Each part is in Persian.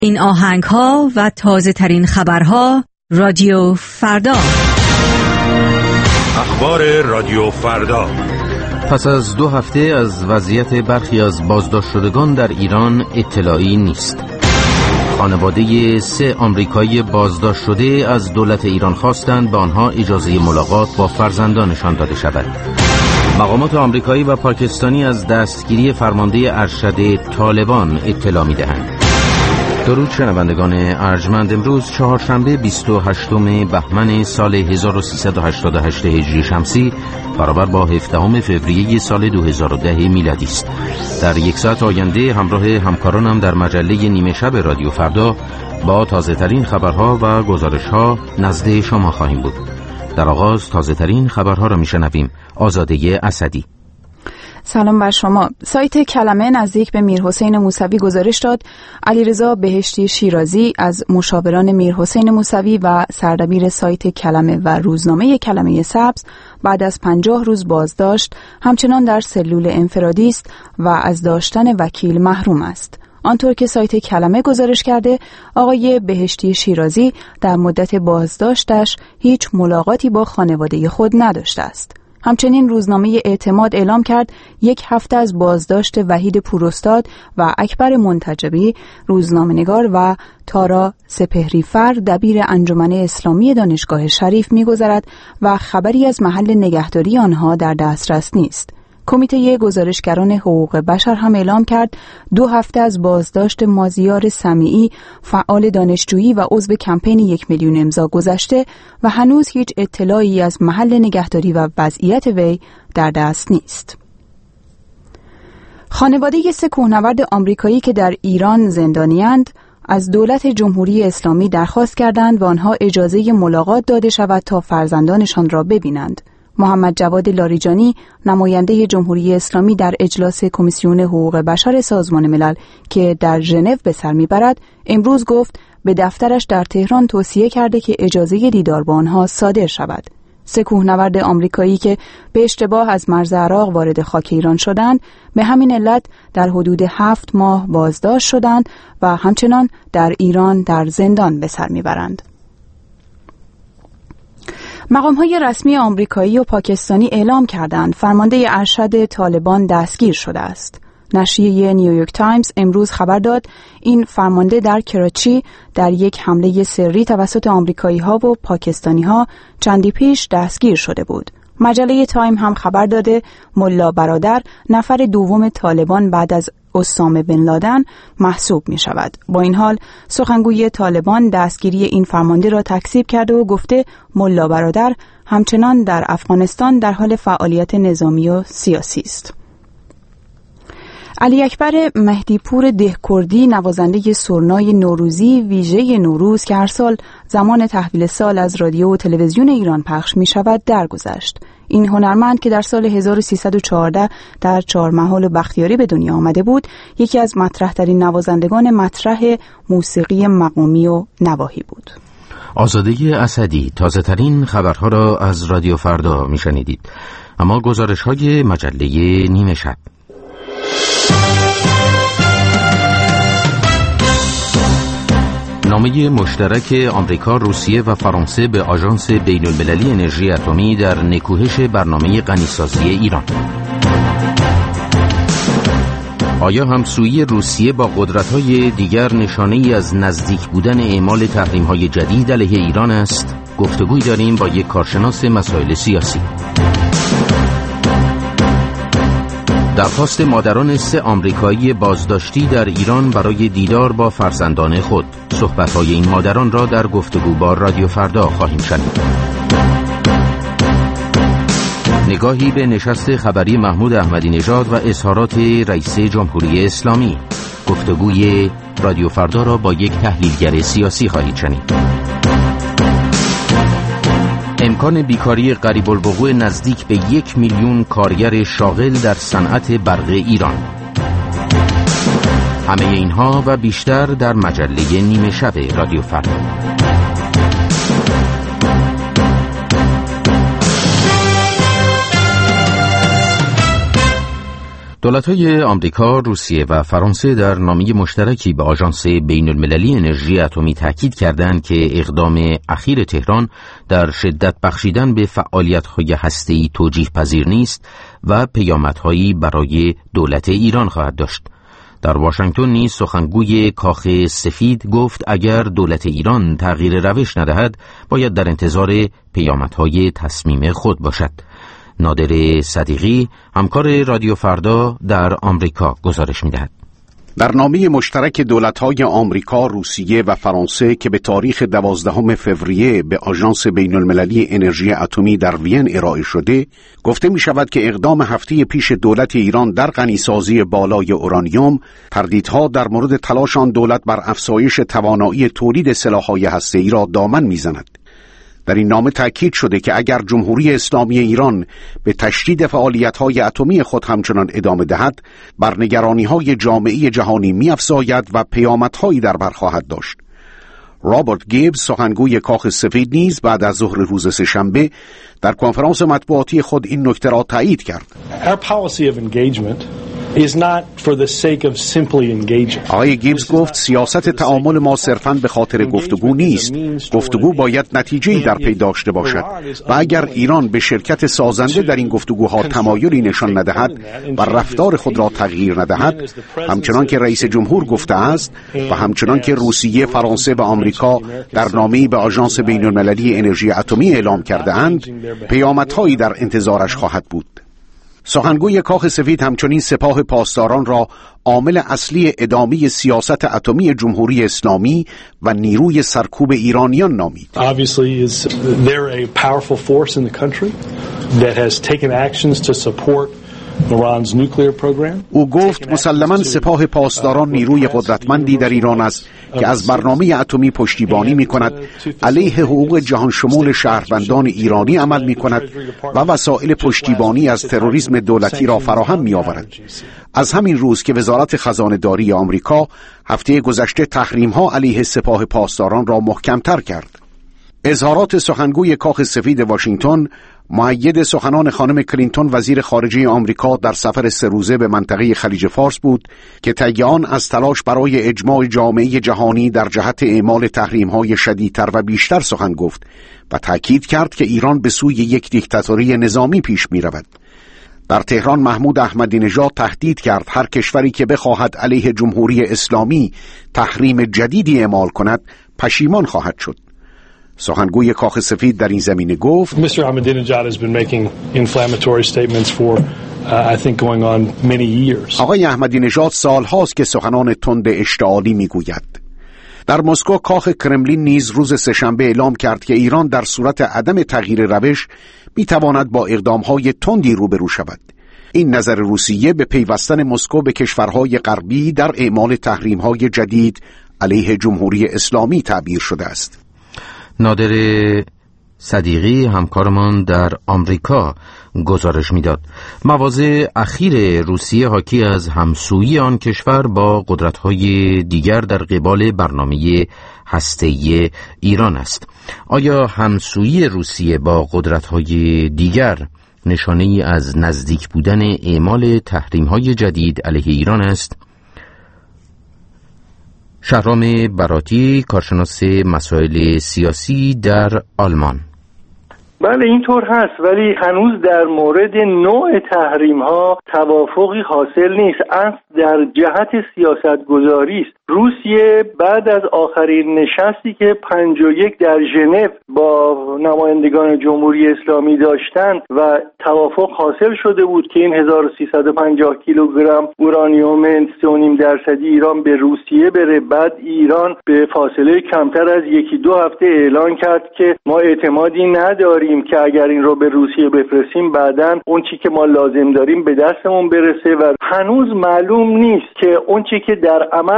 این آهنگ‌ها و تازه ترین خبرها رادیو فردا. اخبار رادیو فردا. پس از 2 هفته از وضعیت برخی از بازداشت شدگان در ایران اطلاعی نیست. خانواده 3 آمریکایی بازداشت شده از دولت ایران خواستند به آنها اجازه ملاقات با فرزندانشان داده شود. مقامات آمریکایی و پاکستانی از دستگیری فرمانده ارشد طالبان اطلاع می‌دهند. درود شنوندگان ارجمند، امروز چهارشنبه 28 بهمن سال 1388 هجری شمسی برابر با 17 فوریه سال 2010 میلادی است. در 1 ساعت آینده همراه همکارانم در مجله نیمه شب رادیو فردا با تازه ترین خبرها و گزارش‌ها نزد شما خواهیم بود. در آغاز تازه ترین خبرها را میشنویم. آزاده اسدی. سلام بر شما. سایت کلمه نزدیک به میرحسین موسوی گزارش داد علیرضا بهشتی شیرازی از مشاوران میرحسین موسوی و سردبیر سایت کلمه و روزنامه کلمه سبز بعد از 50 روز بازداشت همچنان در سلول انفرادی است و از داشتن وکیل محروم است. آنطور که سایت کلمه گزارش کرده، آقای بهشتی شیرازی در مدت بازداشتش هیچ ملاقاتی با خانواده خود نداشته است. همچنین روزنامه اعتماد اعلام کرد 1 هفته از بازداشت وحید پوراستاد و اکبر منتجبی روزنامه‌نگار و تارا سپهریفر دبیر انجمن اسلامی دانشگاه شریف می‌گذرد و خبری از محل نگهداری آنها در دسترس نیست. کمیته گزارشگران حقوق بشر هم اعلام کرد 2 هفته از بازداشت مازیار سمیعی فعال دانشجویی و عضو کمپین 1 میلیون امضا گذشته و هنوز هیچ اطلاعی از محل نگهداری و وضعیت وی در دست نیست. خانواده 3 کوهنورد آمریکایی که در ایران زندانی‌اند از دولت جمهوری اسلامی درخواست کردند و آنها اجازه ملاقات داده شود تا فرزندانشان را ببینند. محمد جواد لاریجانی نماینده جمهوری اسلامی در اجلاس کمیسیون حقوق بشر سازمان ملل که در ژنو به سر میبرد امروز گفت به دفترش در تهران توصیه کرده که اجازه دیدار با آنها صادر شود. 3 کوهنورد آمریکایی که به اشتباه از مرز عراق وارد خاک ایران شدند به همین علت در حدود 7 ماه بازداشت شدند و همچنان در ایران در زندان به سر میبرند. مقام‌های رسمی آمریکایی و پاکستانی اعلام کردند فرمانده ارشد طالبان دستگیر شده است. نشریه نیویورک تایمز امروز خبر داد این فرمانده در کراچی در یک حمله سری توسط آمریکایی‌ها و پاکستانی‌ها چندی پیش دستگیر شده بود. مجله تایم هم خبر داده ملا برادر نفر دوم طالبان بعد از اسامه بن لادن محسوب می شود. با این حال سخنگوی طالبان دستگیری این فرمانده را تکذیب کرده و گفته ملا برادر همچنان در افغانستان در حال فعالیت نظامی و سیاسی است. علی اکبر مهدیپور دهکردی نوازنده سرنای نوروزی ویژه نوروز که هر سال زمان تحویل سال از رادیو و تلویزیون ایران پخش می شود درگذشت. این هنرمند که در سال 1314 در چهارمحال و بختیاری به دنیا آمده بود یکی از مطرح‌ترین نوازندگان مطرح موسیقی مقامی و نواحی بود. آزاده اسدی تازه ترین خبرها را از رادیو فردا می شنیدید. اما گزارش های مجله نیمه شب. نامه مشترک آمریکا، روسیه و فرانسه به آژانس بین‌المللی انرژی اتمی در نکوهش برنامه غنیسازی ایران. آیا همسویی روسیه با قدرت‌های دیگر نشانه‌ای از نزدیک بودن اعمال تحریم‌های جدید علیه ایران است؟ گفتگوی داریم با یک کارشناس مسائل سیاسی. درخواست مادران 3 آمریکایی بازداشتی در ایران برای دیدار با فرزندان خود. صحبت‌های این مادران را در گفتگو با رادیو فردا خواهیم شنید. نگاهی به نشست خبری محمود احمدی نژاد و اظهارات رئیس جمهوری اسلامی. گفتگوی رادیو فردا را با یک تحلیلگر سیاسی خواهید شنید. امکان بیکاری قریب الوقوع نزدیک به 1 میلیون کارگر شاغل در صنعت برق ایران. همه اینها و بیشتر در مجله نیمه شب رادیو فردا. دولت‌های آمریکا، روسیه و فرانسه در نامه مشترکی به آژانس بین‌المللی انرژی اتمی تاکید کردند که اقدام اخیر تهران در شدت بخشیدن به فعالیت‌های هسته‌ای توجیه پذیر نیست و پیامدهایی برای دولت ایران خواهد داشت. در واشنگتن نیز سخنگوی کاخ سفید گفت اگر دولت ایران تغییر روش ندهد باید در انتظار پیامدهای تصمیم خود باشد. نادر صدیقی همکار رادیو فردا در آمریکا گزارش می‌دهد. در نامه مشترک دولت‌های آمریکا، روسیه و فرانسه که به تاریخ 12 فوریه به آژانس بین‌المللی انرژی اتمی در وین ارائه شده، گفته می‌شود که اقدام هفته پیش دولت ایران در غنیسازی بالای اورانیوم، تردیدها در مورد تلاش آن دولت بر افزایش توانایی تولید سلاح‌های هسته‌ای را دامن می‌زند. در این نامه تأکید شده که اگر جمهوری اسلامی ایران به تشدید فعالیت‌های اتمی خود همچنان ادامه دهد، بر نگرانی‌های جامعه جهانی می‌افزاید و پیامدهایی در بر خواهد داشت. رابرت گیبز، سخنگوی کاخ سفید، نیز بعد از ظهر روز سه‌شنبه در کنفرانس مطبوعاتی خود این نکته را تایید کرد. آقای گیبز گفت سیاست تعامل ما صرفاً به خاطر گفتگو نیست. گفتگو باید نتیجه‌ای در پی داشته باشد و اگر ایران به شرکت سازنده در این گفتگوها تمایلی نشان ندهد و رفتار خود را تغییر ندهد، همچنان که رئیس جمهور گفته است و همچنان که روسیه، فرانسه و آمریکا در نامه‌ای به آژانس بین‌المللی انرژی اتمی اعلام کرده‌اند، پیامدهایی در انتظارش خواهد بود. سخنگوی کاخ سفید همچنین سپاه پاسداران را عامل اصلی ادامه سیاست اتمی جمهوری اسلامی و نیروی سرکوب ایرانیان نامید. Obviously they're a powerful force in the country that has taken actions to support Iran's nuclear program. او گفت مسلماً سپاه پاسداران نیروی قدرتمندی در ایران است که از برنامه اتمی پشتیبانی می‌کند، علیه حقوق جهان شمول شهروندان ایرانی عمل می‌کند و وسایل پشتیبانی از تروریسم دولتی را فراهم می‌آورد. از همین روز که وزارت خزانه‌داری آمریکا هفته گذشته تحریم‌ها علیه سپاه پاسداران را محکم‌تر کرد. اظهارات سخنگوی کاخ سفید واشنگتن مؤید سخنان خانم کلینتون وزیر خارجه آمریکا در سفر 3 روزه به منطقه خلیج فارس بود که طی آن از تلاش برای اجماع جامعه جهانی در جهت اعمال تحریم‌های شدیدتر و بیشتر سخن گفت و تأکید کرد که ایران به سوی یک دیکتاتوری نظامی پیش می‌رود. در تهران محمود احمدی نژاد تهدید کرد هر کشوری که بخواهد علیه جمهوری اسلامی تحریم جدیدی اعمال کند پشیمان خواهد شد. سخنگوی کاخ سفید در این زمینه گفت Mr. Ahmadinejad has been making inflammatory statements for I think going on many years. آقای احمدی نژاد سالهاست که سخنان تند اشتعالی میگوید. در مسکو کاخ کرملین نیز روز سه‌شنبه اعلام کرد که ایران در صورت عدم تغییر روش میتواند با اقدامهای تندی روبرو شود. این نظر روسیه به پیوستن مسکو به کشورهای غربی در اعمال تحریم‌های جدید علیه جمهوری اسلامی تعبیر شده است. نادر صدیقی همکارمان در آمریکا گزارش میداد. مواضع اخیر روسیه حاکی از همسویی آن کشور با قدرت‌های دیگر در قبال برنامه هسته‌ای ایران است. آیا همسویی روسیه با قدرت‌های دیگر نشانه‌ای از نزدیک بودن اعمال تحریم‌های جدید علیه ایران است؟ شهرام براتی، کارشناس مسائل سیاسی در آلمان: بله اینطور هست، ولی هنوز در مورد نوع تحریم ها توافقی حاصل نیست. اصل در جهت سیاست گذاری است. روسیه بعد از آخرین نشستی که 51 در ژنو با نمایندگان جمهوری اسلامی داشتند و توافق حاصل شده بود که این 1350 کیلوگرم اورانیوم 3.5% ایران به روسیه بره، بعد ایران به فاصله کمتر از 1-2 هفته اعلان کرد که ما اعتمادی نداریم که اگر این رو به روسیه بفرستیم بعداً اون چی که ما لازم داریم به دستمون برسه و هنوز معلوم نیست که اون چی که در عمل انجام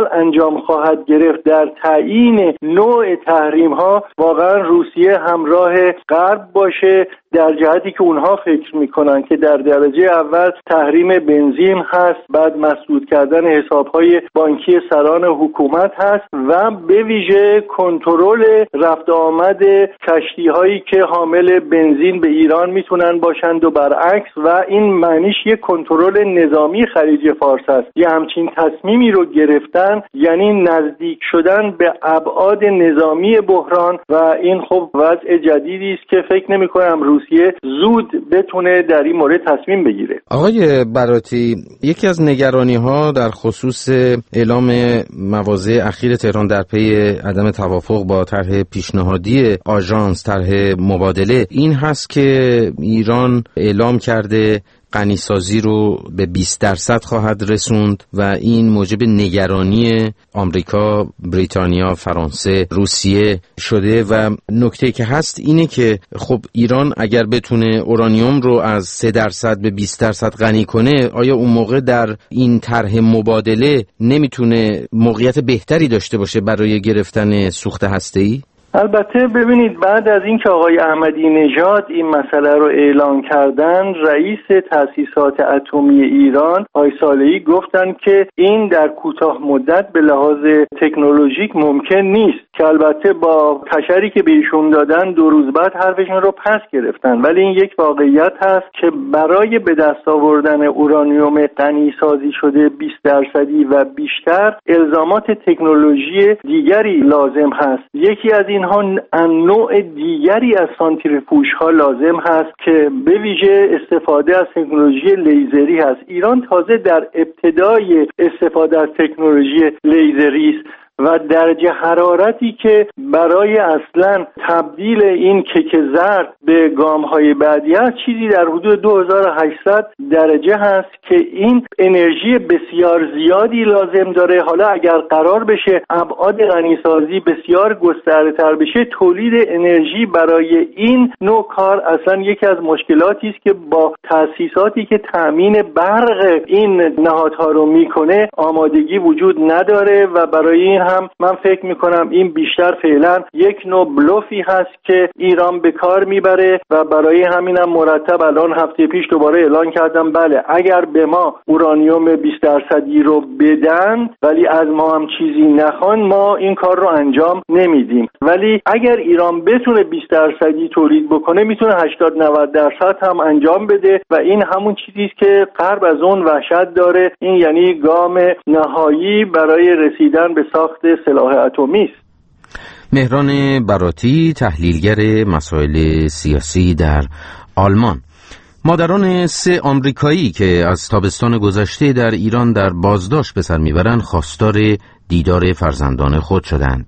انجام خواهد گرفت در تعیین نوع تحریم ها واقعا روسیه همراه غرب باشه، در جهتی که اونها فکر میکنن که در درجه اول تحریم بنزین هست، بعد مسدود کردن حسابهای بانکی سران حکومت هست و به ویژه کنترل رفت آمد کشتی‌هایی که حامل بنزین به ایران میتونن باشند و برعکس، و این معنیش یک کنترل نظامی خلیج فارس است. یه همچین تصمیمی رو گرفتن یعنی نزدیک شدن به ابعاد نظامی بحران و این خب وضع جدیدی است که فکر نمی‌کنم روسیه زود بتونه در این مورد تصمیم بگیره. آقای براتی، یکی از نگرانی‌ها در خصوص اعلام مواضع اخیر تهران در پی عدم توافق با طرح پیشنهادی آژانس طرح مبادله این هست که ایران اعلام کرده غنیسازی رو به 20% خواهد رسوند و این موجب نگرانی آمریکا، بریتانیا، فرانسه، روسیه شده و نکته که هست اینه که خب ایران اگر بتونه اورانیوم رو از 3% به 20% غنی کنه، آیا اون موقع در این طرح مبادله نمیتونه موقعیت بهتری داشته باشه برای گرفتن سوخت هسته‌ای؟ البته ببینید، بعد از اینکه آقای احمدی نژاد این مسئله رو اعلام کردن، رئیس تأسیسات اتمی ایران آقای صالحی گفتن که این در کوتاه مدت به لحاظ تکنولوژیک ممکن نیست، که البته با تشریحی که به ایشون دادن 2 روز بعد حرفشون رو پس گرفتن. ولی این یک واقعیت هست که برای به دست آوردن اورانیوم غنی سازی شده 20% و بیشتر الزامات تکنولوژی دیگری لازم هست. یکی از اینها نوع دیگری از سانتریفوژ ها لازم هست که به ویژه استفاده از تکنولوژی لیزری هست. ایران تازه در ابتدای استفاده از تکنولوژی لیزری است و درجه حرارتی که برای اصلا تبدیل این کیک زرد به گام‌های بعدی هست چیزی در حدود 2800 درجه هست که این انرژی بسیار زیادی لازم داره. حالا اگر قرار بشه ابعاد غنیسازی بسیار گسترده‌تر بشه، تولید انرژی برای این نوع کار اصلا یکی از مشکلاتی است که با تأسیساتی که تأمین برق این نهادها رو میکنه آمادگی وجود نداره و برای این هم من فکر میکنم این بیشتر فعلا یک نوع بلوفی هست که ایران به کار میبره و برای همینم مرتب الان هفته پیش دوباره اعلان کردم بله اگر به ما اورانیوم 20% رو بدن ولی از ما هم چیزی نخوان ما این کار رو انجام نمیدیم. ولی اگر ایران بتونه 20% تولید بکنه میتونه 80-90% هم انجام بده و این همون چیزی است که غرب از اون وحشت داره. این یعنی گام نهایی برای رسیدن به ساخت سلاح اتمی است. مهران براتی، تحلیلگر مسائل سیاسی در آلمان. مادران 3 آمریکایی که از تابستان گذشته در ایران در بازداشت به سر میبرند خواستار دیدار فرزندان خود شدند.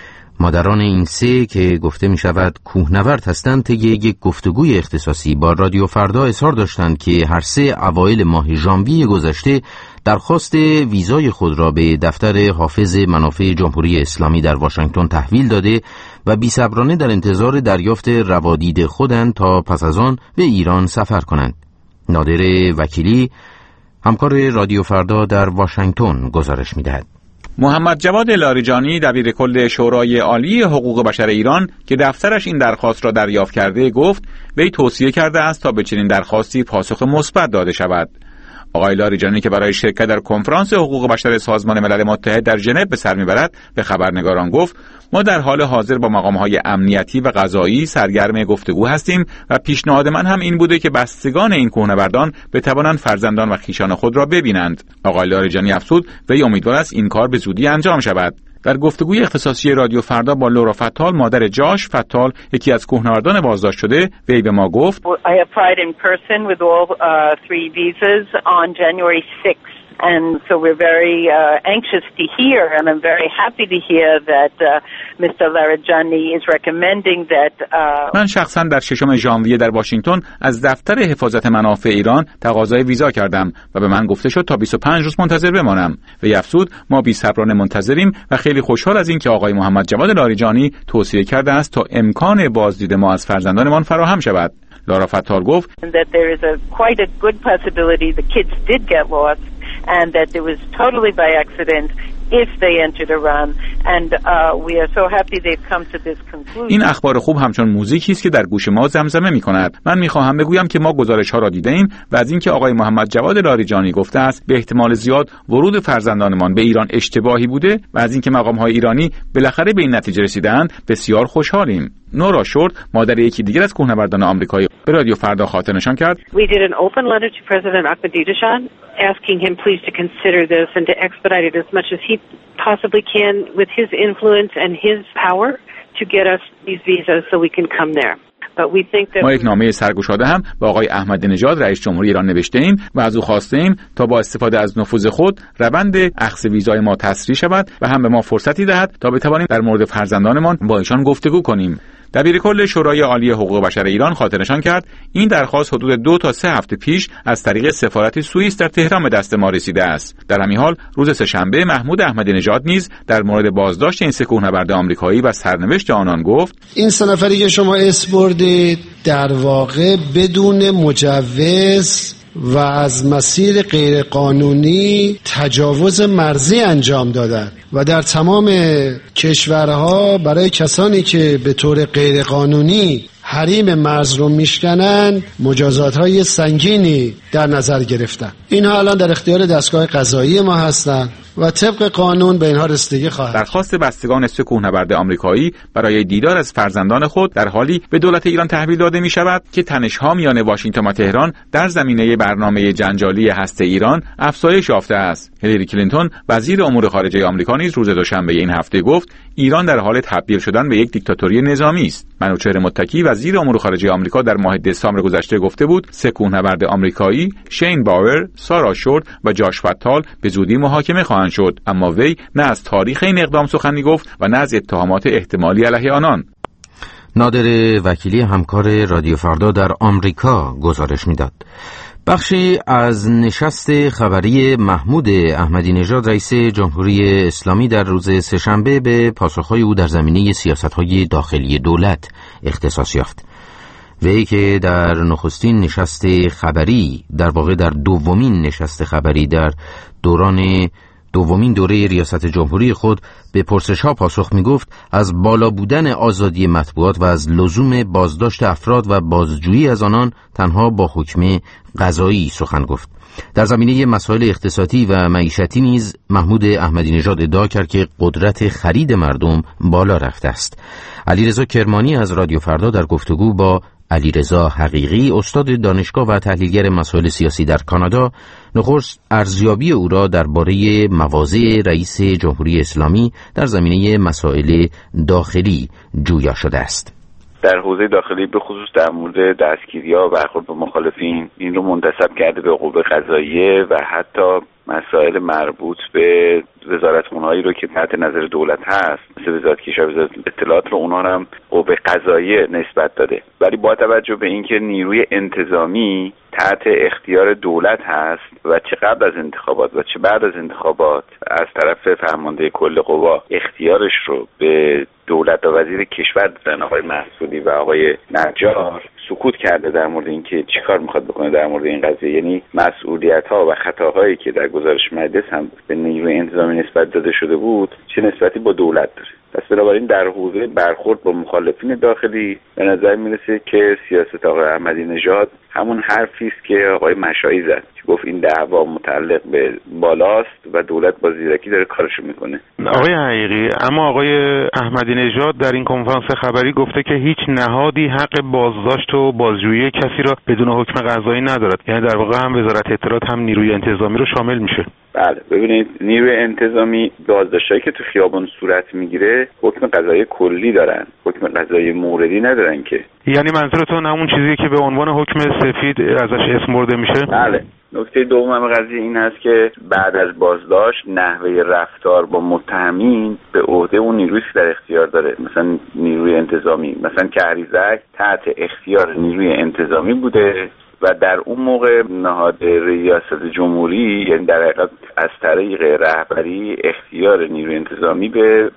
مادران این 3 که گفته می شود کوهنورد هستند طی یک گفتگوی اختصاصی با رادیو فردا اظهار داشتند که هر 3 اوایل ماه ژانویه گذشته درخواست ویزای خود را به دفتر حافظ منافع جمهوری اسلامی در واشنگتن تحویل داده و بی‌صبرانه در انتظار دریافت روادید خودند تا پس از آن به ایران سفر کنند. نادر وکیلی، همکار رادیو فردا در واشنگتن گزارش می‌دهد. محمد جواد لاریجانی، دبیر کل شورای عالی حقوق بشر ایران که دفترش این درخواست را دریافت کرده، گفت وی توصیه کرده است تا به چنین درخواستی پاسخ مثبت داده شود. آقای لاریجانی که برای شرکت در کنفرانس حقوق بشر سازمان ملل متحد در ژنو به سر میبرد به خبرنگاران گفت ما در حال حاضر با مقام‌های امنیتی و قضایی سرگرم گفتگو هستیم و پیشنهاد من هم این بوده که بستگان این کوهنوردان بتوانند فرزندان و خویشان خود را ببینند. آقای لاریجانی افزود وی امیدوار است این کار به زودی انجام شود. در گفتگوی اختصاصی رادیو فردا با لورا فتال، مادر جاش فتال، یکی از کوهنوردان بازداشت شده، وی به ما گفت I applied in person with all 3 visas on January 6th. And so we're very anxious to hear, and I'm very happy to hear that Mr. Larijani is recommending that من شخصا در 6 ژانویه در واشنگتن از دفتر حفاظت منافع ایران تقاضای ویزا کردم و به من گفته شد تا 25 روز منتظر بمانم. و افزود ما بی‌صبرانه منتظریم و خیلی خوشحال از این که آقای محمد جواد لاریجانی توصیه کرده است تا امکان بازدید ما از فرزندانمان فراهم شود. لورا فتال گفت that there is quite a good possibility the kids did get lost and that it was totally by accident if they entered Iran, and we are so happy they've come to this conclusion. این اخبار خوب همچون موزیکی است که در گوش ما زمزمه می‌کند. من می‌خواهم بگویم که ما گزارش‌ها را دیده‌ایم و از اینکه آقای محمد جواد لاریجانی گفته است به احتمال زیاد ورود فرزندانمان به ایران اشتباهی بوده و از اینکه مقام‌های ایرانی بالاخره به این نتیجه رسیدند بسیار خوشحالیم. نورا شورت، مادر یکی دیگر از کوهنوردان آمریکایی، به رادیو فردا خاطر نشان کرد. We did an open letter to President Ahmadinejad asking him please to consider this and to expedite it as much as he possibly can with his influence and his power to get us these visas so we can come there. ما یک نامه سرگشاده هم به آقای احمدی نژاد رئیس جمهوری ایران نوشته ایم و از او خواسته ایم تا با استفاده از نفوذ خود روند اخذ ویزای ما تسریع شود و هم به ما فرصتی دهد تا بتوانیم در مورد فرزندانمان با ایشان گفتگو کنیم. دبیرکل شورای عالی حقوق بشر ایران خاطر نشان کرد این درخواست حدود 2 تا 3 هفته پیش از طریق سفارت سوئیس در تهران به دست ما رسیده است. در همین حال روز سه‌شنبه محمود احمدی نژاد نیز در مورد بازداشت این 3 کوهنورد آمریکایی و سرنوشت آنان گفت این 3 نفری که شما اسم بردید در واقع بدون مجوز و از مسیر غیرقانونی تجاوز مرزی انجام دادن و در تمام کشورها برای کسانی که به طور غیرقانونی حریم مرز رو میشکنن مجازات‌های سنگینی در نظر گرفتن. اینها الان در اختیار دستگاه قضایی ما هستند و طبق قانون به اینها رسیدگی خواهد. درخواست بستگان 3 کوهنورد آمریکایی برای دیدار از فرزندان خود در حالی به دولت ایران تحویل داده می شود که تنش‌ها میان واشنگتن و تهران در زمینه برنامه جنجالی هسته ایران افزایش یافته است. هیلاری کلینتون وزیر امور خارجه آمریکا نیز روز دوشنبه این هفته گفت ایران در حال تبدیل شدن به یک دیکتاتوری نظامی است. منوچهر متکی وزیر امور خارجه آمریکا در ماه دسامبر گذشته گفته بود 3 کوهنورد آمریکایی شین باور، سارا شورت و جاش فتال به زودی محاکمه خواهند شد، اما وی نه از تاریخ این اقدام سخنی گفت و نه از اتهامات احتمالی علیه آنان. نادر وکیلی همکار رادیو فردا در آمریکا گزارش میداد. بخشی از نشست خبری محمود احمدی نژاد رئیس جمهوری اسلامی در روز سه‌شنبه به پاسخهای او در زمینه سیاست‌های داخلی دولت اختصاص یافت. وی که در نخستین نشست خبری، در واقع در دومین نشست خبری در دومین دوره ریاست جمهوری خود به پرسش‌ها پاسخ می‌گفت، از بالا بودن آزادی مطبوعات و از لزوم بازداشت افراد و بازجویی از آنان تنها با حکم قضایی سخن گفت. در زمینه مسائل اقتصادی و معیشتی نیز محمود احمدی نژاد ادعا کرد که قدرت خرید مردم بالا رفته است. علیرضا کرمانی از رادیو فردا در گفتگو با علیرضا حقیقی استاد دانشگاه و تحلیلگر مسائل سیاسی در کانادا نخست ارزیابی او را درباره مواضع رئیس جمهوری اسلامی در زمینه مسائل داخلی جویا شده است. در حوزه داخلی به خصوص در مورد دستگیری‌ها و برخورد با مخالفین این رو منتسب کرده به قوه قضاییه و حتی مسائل مربوط به وزارتخونه‌هایی رو که تحت نظر دولت هست مثل وزارت کشور و وزارت اطلاعات رو اونها هم قوه قضاییه نسبت داده. ولی با توجه به اینکه نیروی انتظامی تحت اختیار دولت هست و چه قبل از انتخابات و چه بعد از انتخابات از طرف فرمانده کل قوا اختیارش رو به دولت و وزیر کشور دادن آقای محسودی و آقای نجار، سکوت کرده در مورد اینکه چیکار میخواد بکنه در مورد این قضیه. یعنی مسئولیت‌ها و خطاهایی که در گزارش مجلس هم به نیروی انتظامی نسبت داده شده بود چه نسبتی با دولت داره. پس بنابراین در حوزه برخورد با مخالفین داخلی به نظر میرسه که سیاست آقای احمدی نژاد همون حرفی است که آقای مشایی زد که گفت این دعوا متعلق به بالاست و دولت با زیرکی داره کارشو میکنه. آقای حقیقی، اما آقای احمدی نژاد در این کنفرانس خبری گفته که هیچ نهادی حق بازداشت و بازجویی کسی را بدون حکم قضایی ندارد. یعنی در واقع هم وزارت اطلاعات هم نیروی انتظامی رو شامل میشه. بله، ببینید نیروی انتظامی بازداشتایی که تو خیابان صورت میگیره حکم قضایی کلی دارن، حکم قضایی موردی ندارن که. یعنی منظورتون همون چیزی که به عنوان حکم سفید ازش اسم برده میشه؟ بله. نکته دوم قضیه این هست که بعد از بازداشت نحوه رفتار با متهمین به عهده اون نیرویی که در اختیار داره. مثلا نیروی انتظامی، مثلا کهریزک تحت اختیار نیروی انتظامی بوده و در اون موقع نهاد ریاست جمهوری یعنی در حقیقت از طریق رهبری اختیار نیروی انتظامی به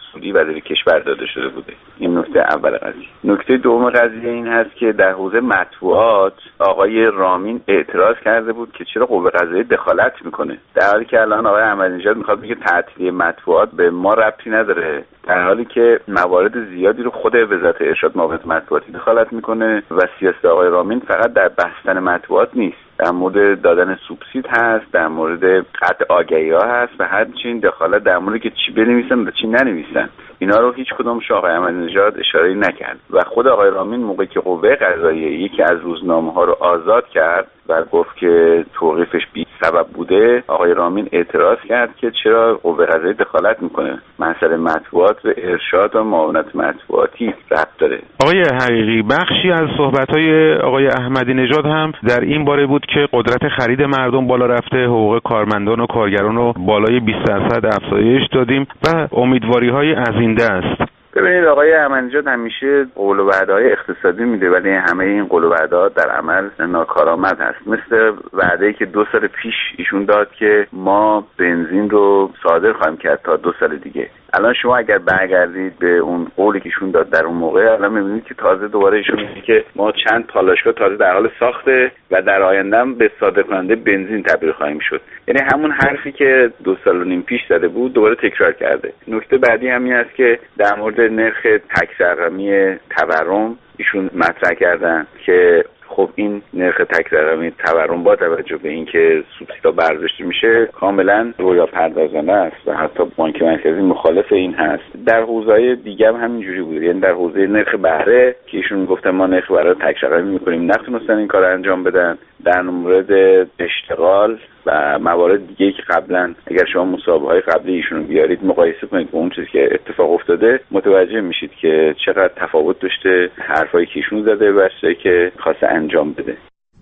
مسئولی وزیر کشور داده شده بوده. این نکته اول قضیه. نکته دوم قضیه این هست که در حوزه مطبوعات آقای رامین اعتراض کرده بود که چرا قوه قضاییه دخالت میکنه، در حالی که الان آقای احمدی‌نژاد میخواد بگه تعطیلی مطبوعات به ما ربطی نداره، در حالی که موارد زیادی رو خود وزارت ارشاد معاونت مطبوعاتی دخالت میکنه و سیاست آقای رامین فقط در بستن مطبوعات نیست، در مورد دادن سوبسید هست، در مورد قطع آگهی‌ها هست و همچنین دخالت در مورد که چی بنویسن و چی ننویسن. اینا رو هیچ کدومش آقای احمدی‌نژاد اشاره نکرد و خود آقای رامین موقعی که قوه قضاییه یکی از روزنامه‌ها رو آزاد کرد و گفت که توقیفش بی سبب بوده، آقای رامین اعتراض کرد که چرا قوه قضاییه دخالت میکنه، مسئله مطبوعات به ارشاد و معاونت مطبوعاتی ربط داره. آقای حقیقی، بخشی از صحبت‌های آقای احمدی‌نژاد هم در این باره بود که قدرت خرید مردم بالا رفته، حقوق کارمندان و کارگران رو بالای 20% افزایش دادیم و امیدواری‌های از این دست. ببینید آقای احمدی‌نژاد همیشه قول و وعده‌های اقتصادی میده ولی همه این قول و وعده‌ها در عمل ناکارآمد هست. مثل وعده‌ای که 2 سال پیش ایشون داد که ما بنزین رو صادر خواهیم کرد تا 2 سال دیگه. الان شما اگر برگردید به اون قولی که ایشون داد در اون موقع، الان می‌بینید که تازه دوباره ایشون میگه که ما چند پالایشگاه تازه در حال ساخته و در آینده هم به صادرکننده بنزین تبدیل خواهیم شد. یعنی همون حرفی که 2 سال و نیم پیش زده بود دوباره تکرار کرده. نکته بعدی همین است که در مورد نرخ تک رقمی تورم ایشون مطرح کردن که خب این نرخ تک رقمی تورم با توجه به اینکه سوبسیدها برداشته میشه کاملا رویا پردازانه است و حتی بانک مرکزی مخالف این هست. در حوزه‌های دیگه هم همینجوری بود، یعنی در حوزه نرخ بهره که ایشون گفتن ما نرخ بهره تک رقمی میکنیم، نتونستن این کار انجام بدن. در مورد اشتغال و موارد دیگه که قبلا اگر شما مصاحبه‌های قبلی ایشون رو بیارید مقایسه کنید با اون چیزی که اتفاق افتاده، متوجه میشید که چقدر تفاوت داشته حرفایی که ایشون زده و چیزی که خواسته انجام بده.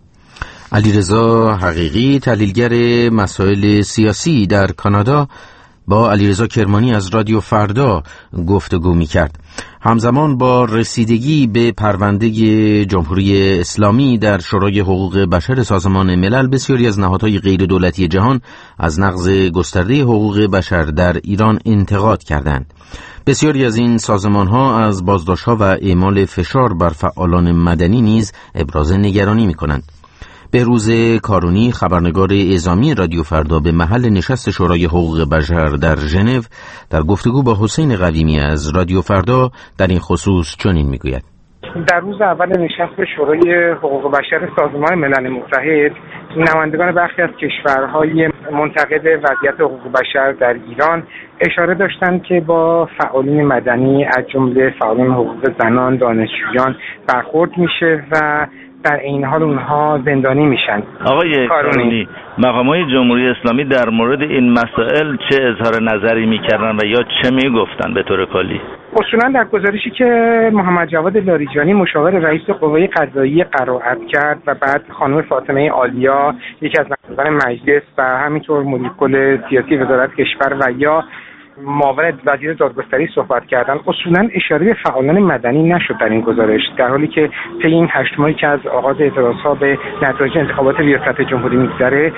علیرضا حقیقی، تحلیلگر مسائل سیاسی در کانادا، با علیرضا کرمانی از رادیو فردا گفتگو می‌کرد. همزمان با رسیدگی به پرونده جمهوری اسلامی در شورای حقوق بشر سازمان ملل، بسیاری از نهادهای غیر دولتی جهان از نقض گسترده حقوق بشر در ایران انتقاد کردند. بسیاری از این سازمان‌ها از بازداشت‌ها و اعمال فشار بر فعالان مدنی نیز ابراز نگرانی می‌کنند. بهروز کارونی، خبرنگار اعزامی رادیو فردا، به محل نشست شورای حقوق بشر در ژنو در گفتگو با حسین قویمی از رادیو فردا در این خصوص چنین میگوید: در روز اول نشست شورای حقوق بشر سازمان ملل متحد، نمایندگان برخی از کشورهای منتقد وضعیت حقوق بشر در ایران اشاره داشتند که با فعالین مدنی از جمله فعالان حقوق زنان، دانشجویان برخورد میشه و در این حال اونها زندانی میشن. آقای کارونی، مقامات جمهوری اسلامی در مورد این مسائل چه اظهار نظری میکردن و یا چه میگفتن به طور کلی؟ اصولا در گزارشی که محمد جواد لاریجانی مشاور رئیس قوه قضاییه قرائت کرد و بعد خانم فاطمه عالیا یکی از نمایندگان مجلس و همینطور مدیر کل سیاسی وزارت کشور و یا معاون وزیر دادگستری صحبت کردن، اصولا اشاره به فعالان مدنی نشد در این گزارش، در حالی که طی این 8 ماهی که از آغاز اعتراضها به نتایج انتخابات ریاست جمهوری میگذره،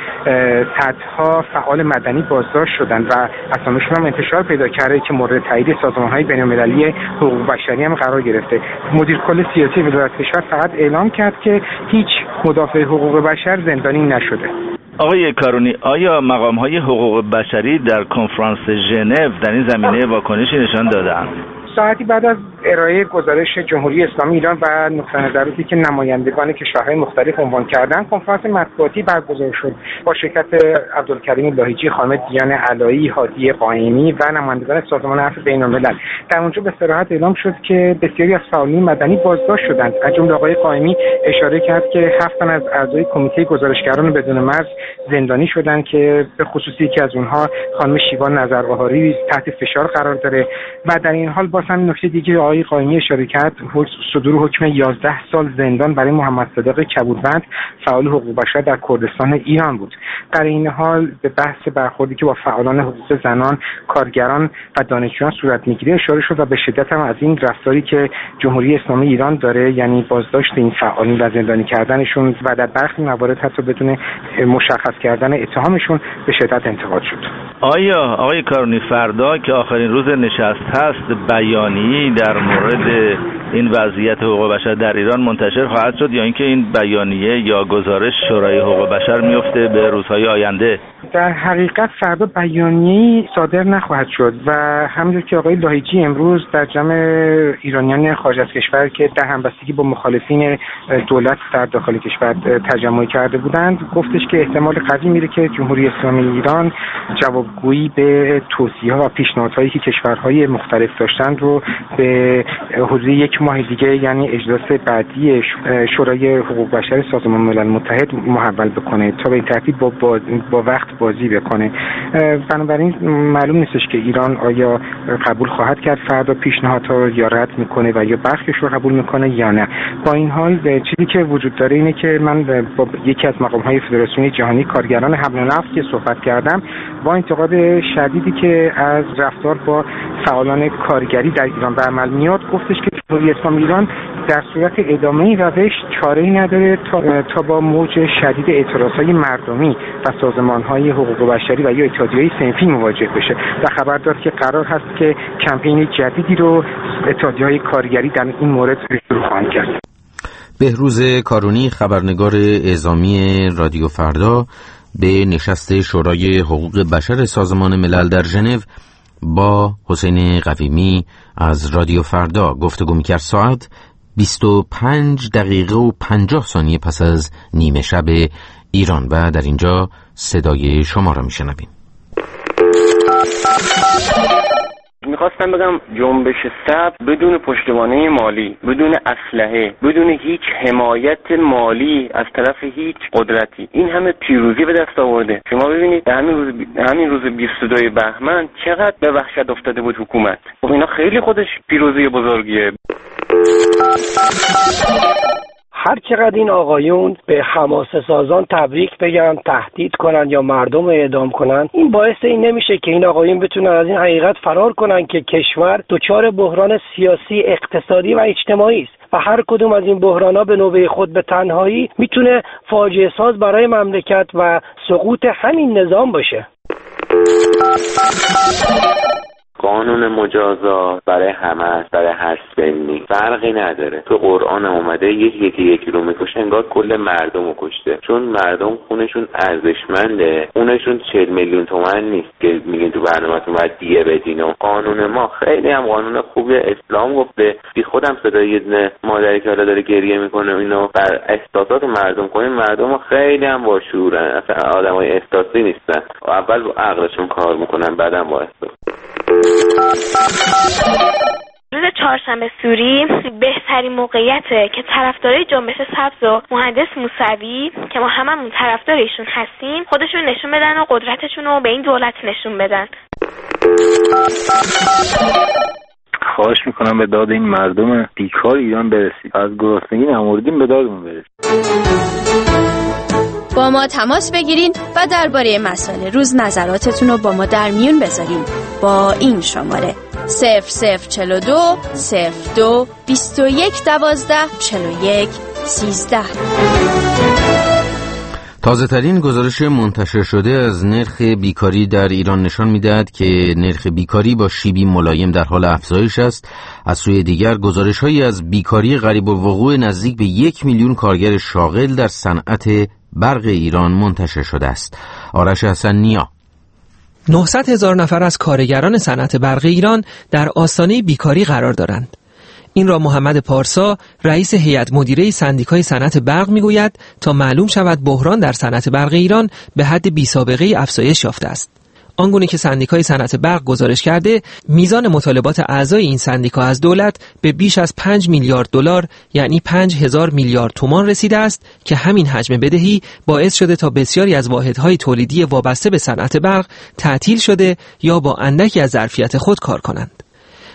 صدها فعال مدنی بازداشت شدند و اسامیشون هم انتشار پیدا کرده که مورد تایید سازمان‌های بین‌المللی حقوق بشری هم قرار گرفته. مدیر کل سیاسی وزارت کشور فقط اعلام کرد که هیچ مدافع حقوق بشر زندانی نشده. آقای کارونی، آیا مقام‌های حقوق بشری در کنفرانس ژنو در این زمینه واکنشی نشان دادند؟ ساعتی بعد از ارائه گزارش جمهوری اسلامی ایران و نقطه نظراتی که نمایندگان کشورهای مختلف عنوان کردند، کنفرانس مطبوعاتی برگزار شد با شرکت عبدالکریم لاهیجی، خانم دیان علایی، هادی قائمی و نمایندگان سازمان عفو بین‌الملل. در اونجا به صراحت اعلام شد که بسیاری از فعالین مدنی بازداشت شدند. از جمله آقای قائمی اشاره کرد که 7 تن از اعضای کمیته گزارشگران بدون مرز زندانی شدند که به خصوصی که از اونها خانم شیوا نظربهاری تحت فشار قرار داره و در این حال باز همین نکته دیگه آقای قائمی اشاره کرد، صدور حکم 11 سال زندان برای محمد صادق کبودوند فعال حقوق بشر در کردستان ایران بود. در این حال به بحث برخوردی که با فعالان حقوق زنان، کارگران و دانشجویان صورت میگیره اشاره شد و به شدت هم از این رفتاری که جمهوری اسلامی ایران داره، یعنی بازداشت این فعالین و زندانی کردنشون و در برخی موارد حتی بدون مشخص کردن اتهامشون به شدت انتقاد شد. آیا آقای کارونی فردا که آخرین روز نشست هست بیانیه‌ای در مورد این وضعیت حقوق بشر در ایران منتشر خواهد شد یا اینکه این بیانیه یا گزارش شورای حقوق بشر میفته به روزهای آینده؟ در حقیقت فردا بیانیه‌ای صادر نخواهد شد و همونطور که آقای لاهیجی امروز در جمع ایرانیان خارج از کشور که در همبستگی با مخالفین دولت در داخل کشور تجمع کرده بودند گفتش که احتمال قوی میره که جمهوری اسلامی ایران جوابگویی به توصیه‌ها و پیشنهادهایی که کشورهای مختلف داشتند رو به حدود یک ماه دیگه، یعنی اجلاس بعدی شورای حقوق بشر سازمان ملل متحد محول بکنه تا به این ترتیب با وقت بازی بکنه. بنابراین معلوم نیستش که ایران آیا قبول خواهد کرد فردا پیشنهادها یا رد میکنه و یا برخیش رو قبول میکنه یا نه. با این حال چیزی که وجود داره اینه که من با یکی از مقام‌های فدراسیون جهانی کارگران حمل و نقل که صحبت کردم با انتقاد شدیدی که از رفتار با فعالان کارگری در ایران به عمل میاد گفتش که جمهوری اسلامی ایران در صورت ادامه این روش چاره‌ای نداره تا با موج شدید اعتراضهای مردمی و سازمان‌های حقوق بشری و یا اتحادیه‌های صنفی مواجه بشه و خبر داد که قرار هست که کمپین جدیدی رو اتحادیه‌های کارگری در این مورد شروع خواهند کرد. بهروز کارونی، خبرنگار اعزامی رادیو فردا، به نشست شورای حقوق بشر سازمان ملل در ژنو با حسین قویمی از رادیو فردا گفتگو می‌کرد. ساعت 25 دقیقه و 50 ثانیه پس از نیمه شب ایران و در اینجا صدای شما را میشنویم. میخواستم بگم جنبش سبز بدون پشتوانه مالی، بدون اسلحه، بدون هیچ حمایت مالی از طرف هیچ قدرتی این همه پیروزی به دست آورده. شما ببینید همین روز 22 بهمن چقدر به وحشت افتاده بود حکومت. خب اینا خیلی خودش پیروزی بزرگیه. هر چقدر این آقایون به حماسه سازان تبریک بگن، تهدید کنن یا مردم رو اعدام کنن، این باعث این نمیشه که این آقایون بتونن از این حقیقت فرار کنن که کشور دچار بحران سیاسی، اقتصادی و اجتماعی است و هر کدوم از این بحران‌ها به نوبه خود به تنهایی میتونه فاجعه ساز برای مملکت و سقوط همین نظام باشه. قانون مجازات برای همه است، برای هر سنی فرقی نداره. تو قرآن اومده یکی رو میکشه انگار کل مردم رو کشته، چون مردم خونشون ارزشمنده، خونشون 40 میلیون تومان نیست که میگین تو برنامه‌تون باید دیه بدین. و قانون ما خیلی هم قانون خوبی، اسلام گفته. بی خودم صدای یه دونه مادری که حالا داره گریه میکنه اینو بر احساسات مردم کنیم، مردم خیلی هم با شعورن، اصلا آدمای احساسی نیستن، اول با عقلشون کار میکنن بعدم با احساس. روز چهارشنبه سوری بهترین موقعیته که طرفدارای جنبش سبز و مهندس موسوی که ما هممون طرفدار ایشون هستیم خودشون نشون بدن و قدرتشون رو به این دولت نشون بدن. خواهش میکنم به داد این مردم بیکار ایران برسید، از گرسنگی نمردیم به دادمون برسید. با ما تماس بگیرین و درباره مسائل روز نظراتتون رو با ما در میون بذارین با این شماره 0042 02 21 12 41 13. تازه ترین گزارش منتشر شده از نرخ بیکاری در ایران نشان می‌دهد که نرخ بیکاری با شیبی ملایم در حال افزایش است. از سوی دیگر گزارش‌هایی از بیکاری قریب الوقوع نزدیک به 1 میلیون کارگر شاغل در صنعت برق ایران منتشر شده است. آرش حسن نیا. 900,000 نفر از کارگران صنعت برق ایران در آستانه بیکاری قرار دارند. این را محمد پارسا، رئیس هیئت مدیره سندیکای صنعت برق میگوید تا معلوم شود بحران در صنعت برق ایران به حد بی‌سابقه افزایش یافته است. آنگونه که سندیکای صنعت برق گزارش کرده، میزان مطالبات اعضای این سندیکا از دولت به بیش از 5 میلیارد دلار یعنی 5000 میلیارد تومان رسیده است که همین حجم بدهی باعث شده تا بسیاری از واحدهای تولیدی وابسته به صنعت برق تعطیل شده یا با اندکی از ظرفیت خود کار کنند.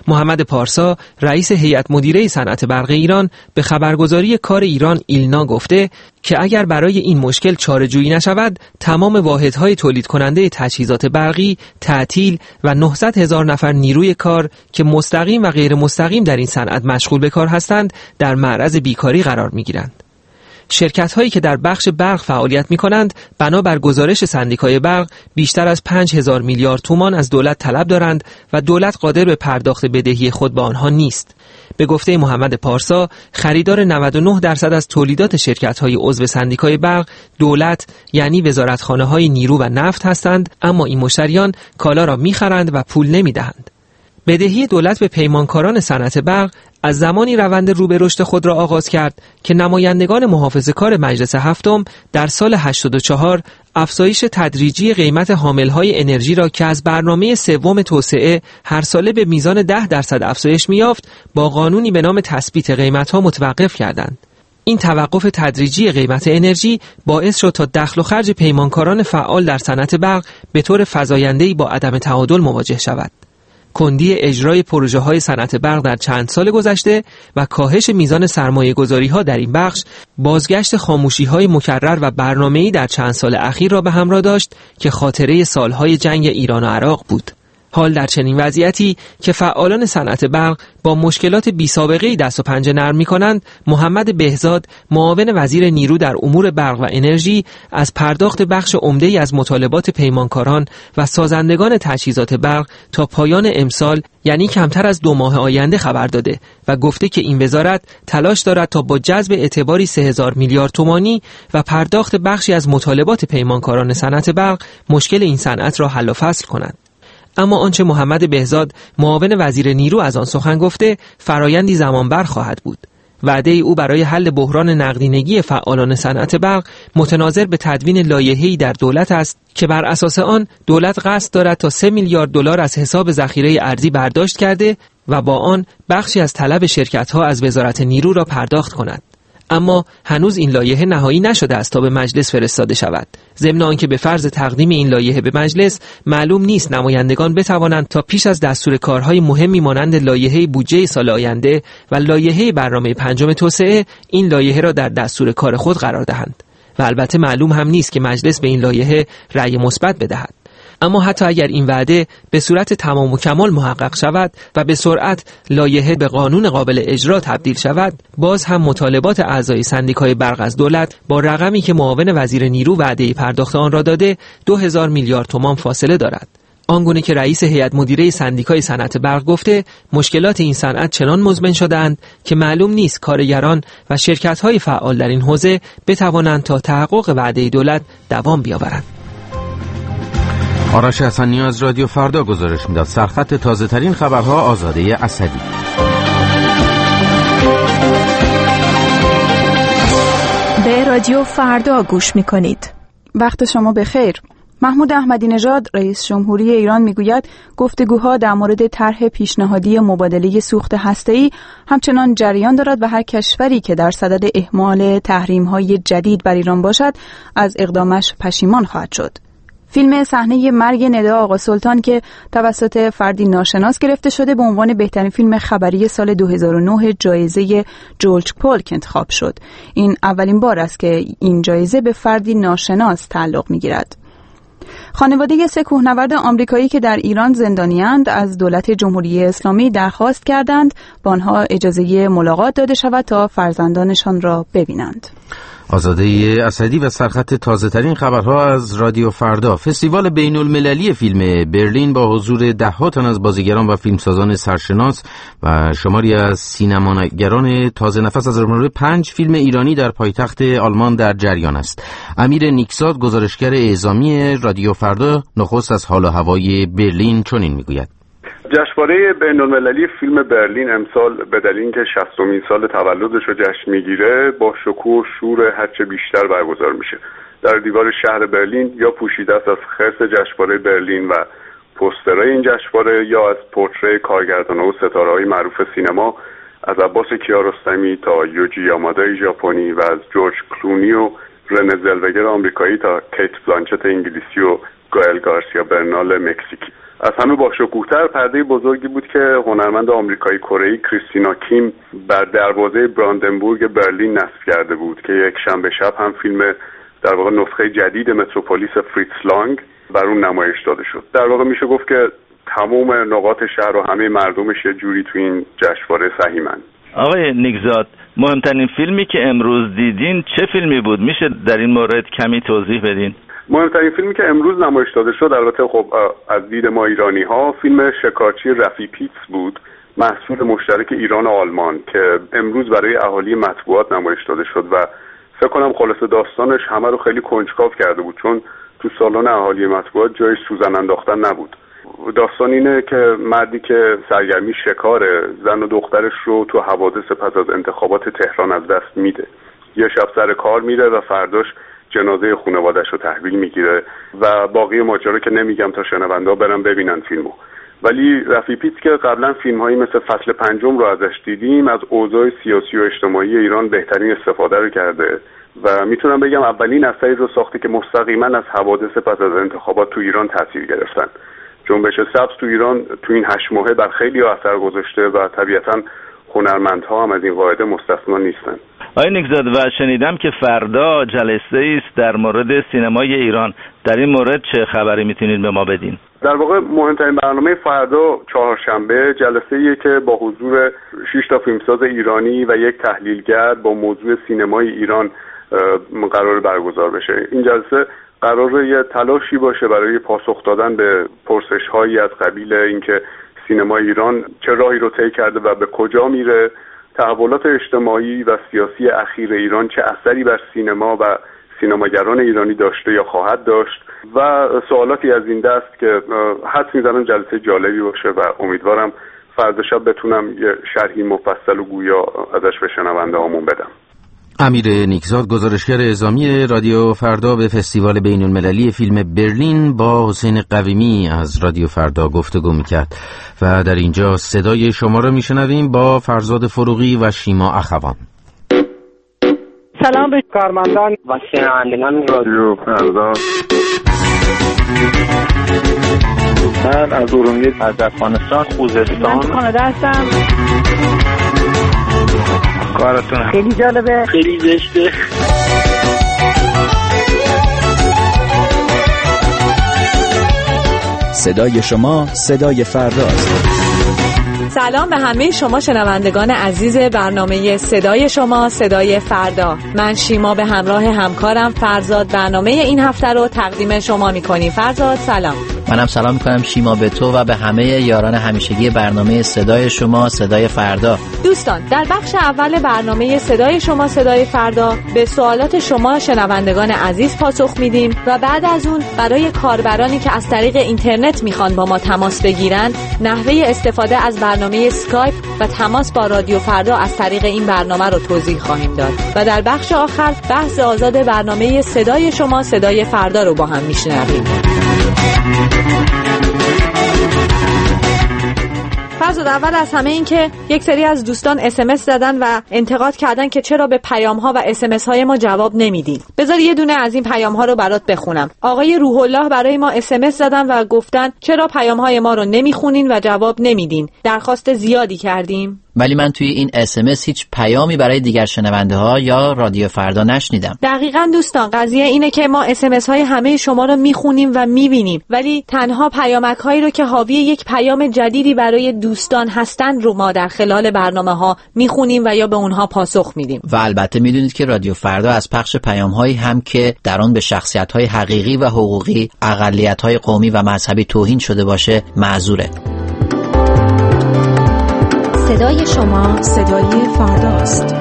محمد پارسا رئیس هیئت مدیره صنعت برق ایران به خبرگزاری کار ایران ایلنا گفته که اگر برای این مشکل چاره‌جویی نشود تمام واحدهای تولید کننده تجهیزات برقی تعطیل و 900,000 نفر نیروی کار که مستقیم و غیر مستقیم در این صنعت مشغول به کار هستند در معرض بیکاری قرار می‌گیرند. شرکت‌هایی که در بخش برق فعالیت می‌کنند بنابر گزارش سندیکای برق بیشتر از 5,000 میلیارد تومان از دولت طلب دارند و دولت قادر به پرداخت بدهی خود به آنها نیست. به گفته محمد پارسا، خریدار 99% از تولیدات شرکت‌های عضو سندیکای برق دولت یعنی وزارتخانه‌های نیرو و نفت هستند، اما این مشتریان کالا را می‌خرند و پول نمی‌دهند. بدهی دولت به پیمانکاران صنعت برق از زمانی روند رو به رشد خود را آغاز کرد که نمایندگان محافظه‌کار مجلس هفتم در سال 84 افزایش تدریجی قیمت حامل‌های انرژی را که از برنامه سوم توسعه هر ساله به میزان 10% افزایش می‌یافت با قانونی به نام تثبیت قیمت‌ها متوقف کردند. این توقف تدریجی قیمت انرژی باعث شد تا دخل و خرج پیمانکاران فعال در صنعت برق به طور فزاینده‌ای با عدم تعادل مواجه شود. کندی اجرای پروژه‌های صنعت برق در چند سال گذشته و کاهش میزان سرمایه‌گذاری‌ها در این بخش، بازگشت خاموشی‌های مکرر و برنامه‌ای در چند سال اخیر را به همراه داشت که خاطره سالهای جنگ ایران و عراق بود. حال در چنین وضعیتی که فعالان صنعت برق با مشکلات بی‌سابقه‌ای دست و پنجه نرم می‌کنند، محمد بهزاد، معاون وزیر نیرو در امور برق و انرژی، از پرداخت بخش عمده‌ای از مطالبات پیمانکاران و سازندگان تجهیزات برق تا پایان امسال، یعنی کمتر از 2 ماه آینده خبر داده و گفته که این وزارت تلاش دارد تا با جذب اعتباری 3000 میلیارد تومانی و پرداخت بخشی از مطالبات پیمانکاران صنعت برق مشکل این صنعت را حل و فصل کند. اما آنچه محمد بهزاد، معاون وزیر نیرو، از آن سخن گفته فرایندی زمانبر خواهد بود. وعده او برای حل بحران نقدینگی فعالان صنعت برق متناظر به تدوین لایحه‌ای در دولت است که بر اساس آن دولت قصد دارد تا 3 میلیارد دلار از حساب ذخیره ارزی برداشت کرده و با آن بخشی از طلب شرکت‌ها از وزارت نیرو را پرداخت کند. اما هنوز این لایحه نهایی نشده است تا به مجلس فرستاده شود. ضمن آنکه به فرض تقدیم این لایحه به مجلس معلوم نیست نمایندگان بتوانند تا پیش از دستور کارهای مهمی مانند لایحه بودجه سال آینده و لایحه برنامه 5 توسعه این لایحه را در دستور کار خود قرار دهند و البته معلوم هم نیست که مجلس به این لایحه رأی مثبت بدهد. اما حتی اگر این وعده به صورت تمام و کمال محقق شود و به سرعت لایحه به قانون قابل اجرا تبدیل شود، باز هم مطالبات اعضای سندیکای برق از دولت با رقمی که معاون وزیر نیرو وعده پرداخت آن را داده 2000 میلیارد تومان فاصله دارد. آنگونه که رئیس هیئت مدیره سندیکای صنعت برق گفته، مشکلات این صنعت چنان مزمن شده‌اند که معلوم نیست کارگران و شرکت‌های فعال در این حوزه بتوانند تا تحقق وعده دولت دوام بیاورند. آرش حسنی از رادیو فردا گزارش میداد. سرخط تازه ترین خبرها آزاده اسدی. به رادیو فردا گوش میکنید. وقت شما بخیر. محمود احمدی نژاد رئیس جمهوری ایران میگوید گفتگوها در مورد طرح پیشنهادی مبادله سوخت هسته‌ای همچنان جریان دارد و هر کشوری که در صدد اهمال تحریم‌های جدید بر ایران باشد از اقدامش پشیمان خواهد شد. فیلم صحنه مرگ ندا آقا سلطان که توسط فردی ناشناس گرفته شده به عنوان بهترین فیلم خبری سال 2009 جایزه جورج پولک انتخاب شد. این اولین بار است که این جایزه به فردی ناشناس تعلق می‌گیرد. خانواده 3 کوهنورد آمریکایی که در ایران زندانی‌اند از دولت جمهوری اسلامی درخواست کردند با آنها اجازه ملاقات داده شود تا فرزندانشان را ببینند. آزاده اسدی و سرخط تازه ترین خبرها از رادیو فردا. فستیوال بین المللی فیلم برلین با حضور 10 تن از بازیگران و فیلمسازان سرشناس و شماری از سینماگران تازه نفس از مورد 5 فیلم ایرانی در پایتخت آلمان در جریان است. امیر نیکزاد گزارشگر اعزامی رادیو فردا نخست از حال و هوای برلین چنین میگوید: جشنواره بین‌المللی فیلم برلین امسال به دلیل اینکه 60مین سال تولدش رو جشن میگیره با شکوه و شور هرچه بیشتر برگزار میشه. در دیوار شهر برلین یا پوشیده است از خرس جشنواره برلین و پوسترهای این جشنواره یا از پورتری کارگردان‌ها و ستاره‌های معروف سینما، از عباس کیارستمی تا یوجی یامادای ژاپنی و از جورج کلونی و رنه زلوگر آمریکایی تا کیت بلانچت انگلیسی و گائل گارسیا برنال مکزیکی. از همه باشکوه‌تر پرده بزرگی بود که هنرمند آمریکایی کره‌ای کریستینا کیم بر دروازه براندنبورگ برلین نصب کرده بود که یک شنبه شب هم فیلم در واقع نسخه جدید متروپولیس فریتز لانگ بر اون نمایش داده شد. در واقع میشه گفت که تمام نقاط شهر و همه مردمش یه جوری تو این جشنواره سهیمن. آقای نیکزاد، مهمترین فیلمی که امروز دیدین چه فیلمی بود؟ میشه در این مورد کمی توضیح بدین؟ مهمترین فیلمی که امروز نمایش داده شد البته خب از دید ما ایرانی‌ها فیلم شکارچی رفی پیتس بود، محصول مشترک ایران و آلمان که امروز برای اهالی مطبوعات نمایش داده شد و فکر کنم خلاصه داستانش همه رو خیلی کنجکاو کرده بود، چون تو سالن اهالی مطبوعات جای سوزن انداختن نبود. داستان اینه که مردی که سرگرمی شکاره زن و دخترش رو تو حوادث پس از انتخابات تهران از دست میده. یه شب سر کار میره و فرداش جنازه خانواده‌اش رو تحویل میگیره و باقی ماجرا که نمیگم تا شنوندا برن ببینن فیلمو. ولی رفی پیتس که قبلا فیلم‌هایی مثل فصل پنجم رو ازش دیدیم، از اوضاع سیاسی و اجتماعی ایران بهترین استفاده رو کرده و میتونم بگم اولین اثری رو ساخته که مستقیما از حوادث پس از انتخابات تو ایران تاثیر گرفتن. جنبش سبز تو ایران تو این 8 ماهه بر خیلی اثر گذاشته و طبیعتاً هنرمندها هم از این قاعده مستثنا نیستن. آقای نیکزاد، و شنیدم که فردا جلسه‌ای است در مورد سینمای ایران. در این مورد چه خبری میتونید به ما بدین؟ در واقع مهمترین برنامه فردا چهارشنبه جلسه‌ایه که با حضور 6 تا فیلمساز ایرانی و یک تحلیلگر با موضوع سینمای ایران قرار برگزار بشه. این جلسه قراره یه تلاشی باشه برای پاسخ دادن به پرسش‌هایی از قبیل اینکه سینما ایران چه راهی رو طی کرده و به کجا میره، تحولات اجتماعی و سیاسی اخیر ایران چه اثری بر سینما و سینماگران ایرانی داشته یا خواهد داشت و سوالاتی از این دست که حدس می‌زنم جلسه جالبی باشه و امیدوارم فردا شب بتونم یه شرحی مفصل و گویا ازش به شنونده‌هامون بدم. امیر نیکزاد، گزارشگر اعزامی رادیو فردا به فستیوال بین‌المللی فیلم برلین، با حسین قویمی از رادیو فردا گفتگو میکرد و در اینجا صدای شما رو میشنویم با فرزاد فروغی و شیما اخوان. سلام به کارمندان و شنوندگان رادیو فردا. من از ارومیه، از افغانستان، خوزستان، من کانادا هستم. کارتون خیلی جالبه، خیلی زشته. صدای شما صدای فرداست. سلام به همه شما شنوندگان عزیز برنامه صدای شما صدای فردا. من شیما به همراه همکارم فرزاد برنامه این هفته رو تقدیم شما می‌کنیم. فرزاد سلام. منم سلام می‌کنم شیما به تو و به همه یاران همیشگی برنامه صدای شما صدای فردا. دوستان، در بخش اول برنامه صدای شما صدای فردا به سوالات شما شنوندگان عزیز پاسخ میدیم و بعد از اون برای کاربرانی که از طریق اینترنت میخوان با ما تماس بگیرن نحوه استفاده از برنامه اسکایپ و تماس با رادیو فردا از طریق این برنامه رو توضیح خواهیم داد و در بخش آخر بحث آزاد برنامه صدای شما صدای فردا رو با هم میشنویم. فرض اول از همه این که یک سری از دوستان SMS زدن و انتقاد کردن که چرا به پیام‌ها و SMS های ما جواب نمیدین. بذار یه دونه از این پیام‌ها رو برات بخونم. آقای روح الله برای ما SMS زدن و گفتن چرا پیام‌های ما رو نمیخونین و جواب نمیدین. درخواست زیادی کردیم. ولی من توی این SMS هیچ پیامی برای دیگر شنونده ها یا رادیو فردا نشنیدم. دقیقاً دوستان، قضیه اینه که ما SMS های همه شما رو میخونیم و میبینیم، ولی تنها پیامک هایی رو که حاوی یک پیام جدیدی برای دوستان هستند رو ما در خلال برنامه ها میخونیم و یا به اونها پاسخ میدیم. و البته میدونید که رادیو فردا از پخش پیام هایی هم که در آن به شخصیت های حقیقی و حقوقی، اقلیت های قومی و مذهبی توهین شده باشه معذوره. صدای شما صدای فرداست.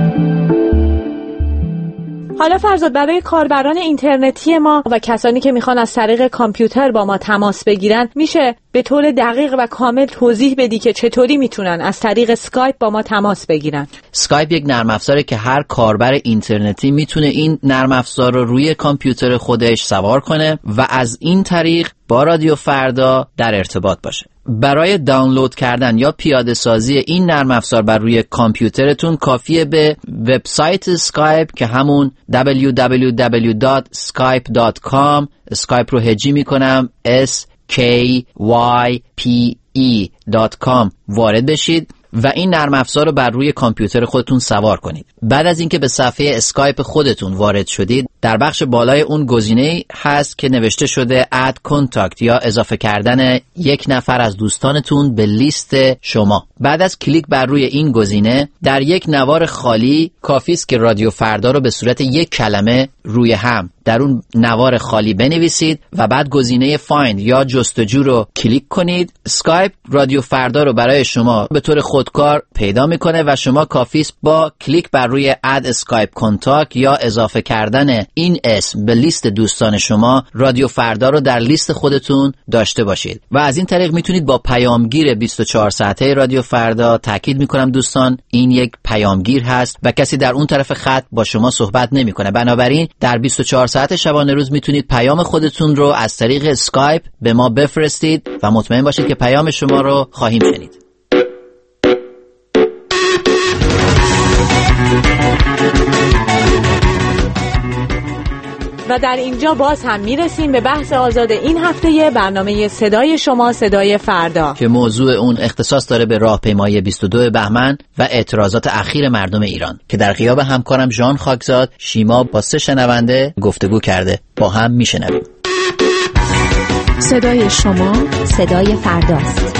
حالا فرزاد، برای کاربران اینترنتی ما و کسانی که میخوان از طریق کامپیوتر با ما تماس بگیرن میشه به طور دقیق و کامل توضیح بدی که چطوری میتونن از طریق اسکایپ با ما تماس بگیرن؟ اسکایپ یک نرم افزاره که هر کاربر اینترنتی میتونه این نرم افزار رو روی کامپیوتر خودش سوار کنه و از این طریق با رادیو فردا در ارتباط باشه. برای دانلود کردن یا پیاده سازی این نرم افزار بر روی کامپیوترتون کافیه به وبسایت اسکایپ که همون www.skype.com، اسکایپ رو هجی میکنم kype.com وارد بشید و این نرم افزار رو بر روی کامپیوتر خودتون سوار کنید. بعد از اینکه به صفحه اسکایپ خودتون وارد شدید، در بخش بالای اون گزینه هست که نوشته شده Add Contact یا اضافه کردن یک نفر از دوستانتون به لیست شما. بعد از کلیک بر روی این گزینه، در یک نوار خالی کافی است که رادیو فردا رو به صورت یک کلمه روی هم در اون نوار خالی بنویسید و بعد گزینه Find یا جستجو رو کلیک کنید. اسکایپ رادیو فردا رو برای شما به طور خودکار پیدا میکنه و شما کافی است با کلیک بر روی Add Skype Contact یا اضافه کردن این اسم به لیست دوستان شما رادیو فردا رو در لیست خودتون داشته باشید و از این طریق میتونید با پیامگیر 24 ساعته رادیو فردا، تاکید میکنم دوستان این یک پیامگیر هست و کسی در اون طرف خط با شما صحبت نمیکنه، بنابراین در 24 ساعت شبانه روز میتونید پیام خودتون رو از طریق اسکایپ به ما بفرستید و مطمئن باشید که پیام شما رو خواهیم شنید. و در اینجا باز هم میرسیم به بحث آزاد این هفته برنامه صدای شما صدای فردا که موضوع اون اختصاص داره به راهپیمایی 22 بهمن و اعتراضات اخیر مردم ایران که در غیاب همکارم ژان خاکزاد شیما با 3 شنونده گفتگو کرده. با هم میشنویم. صدای شما صدای فرداست.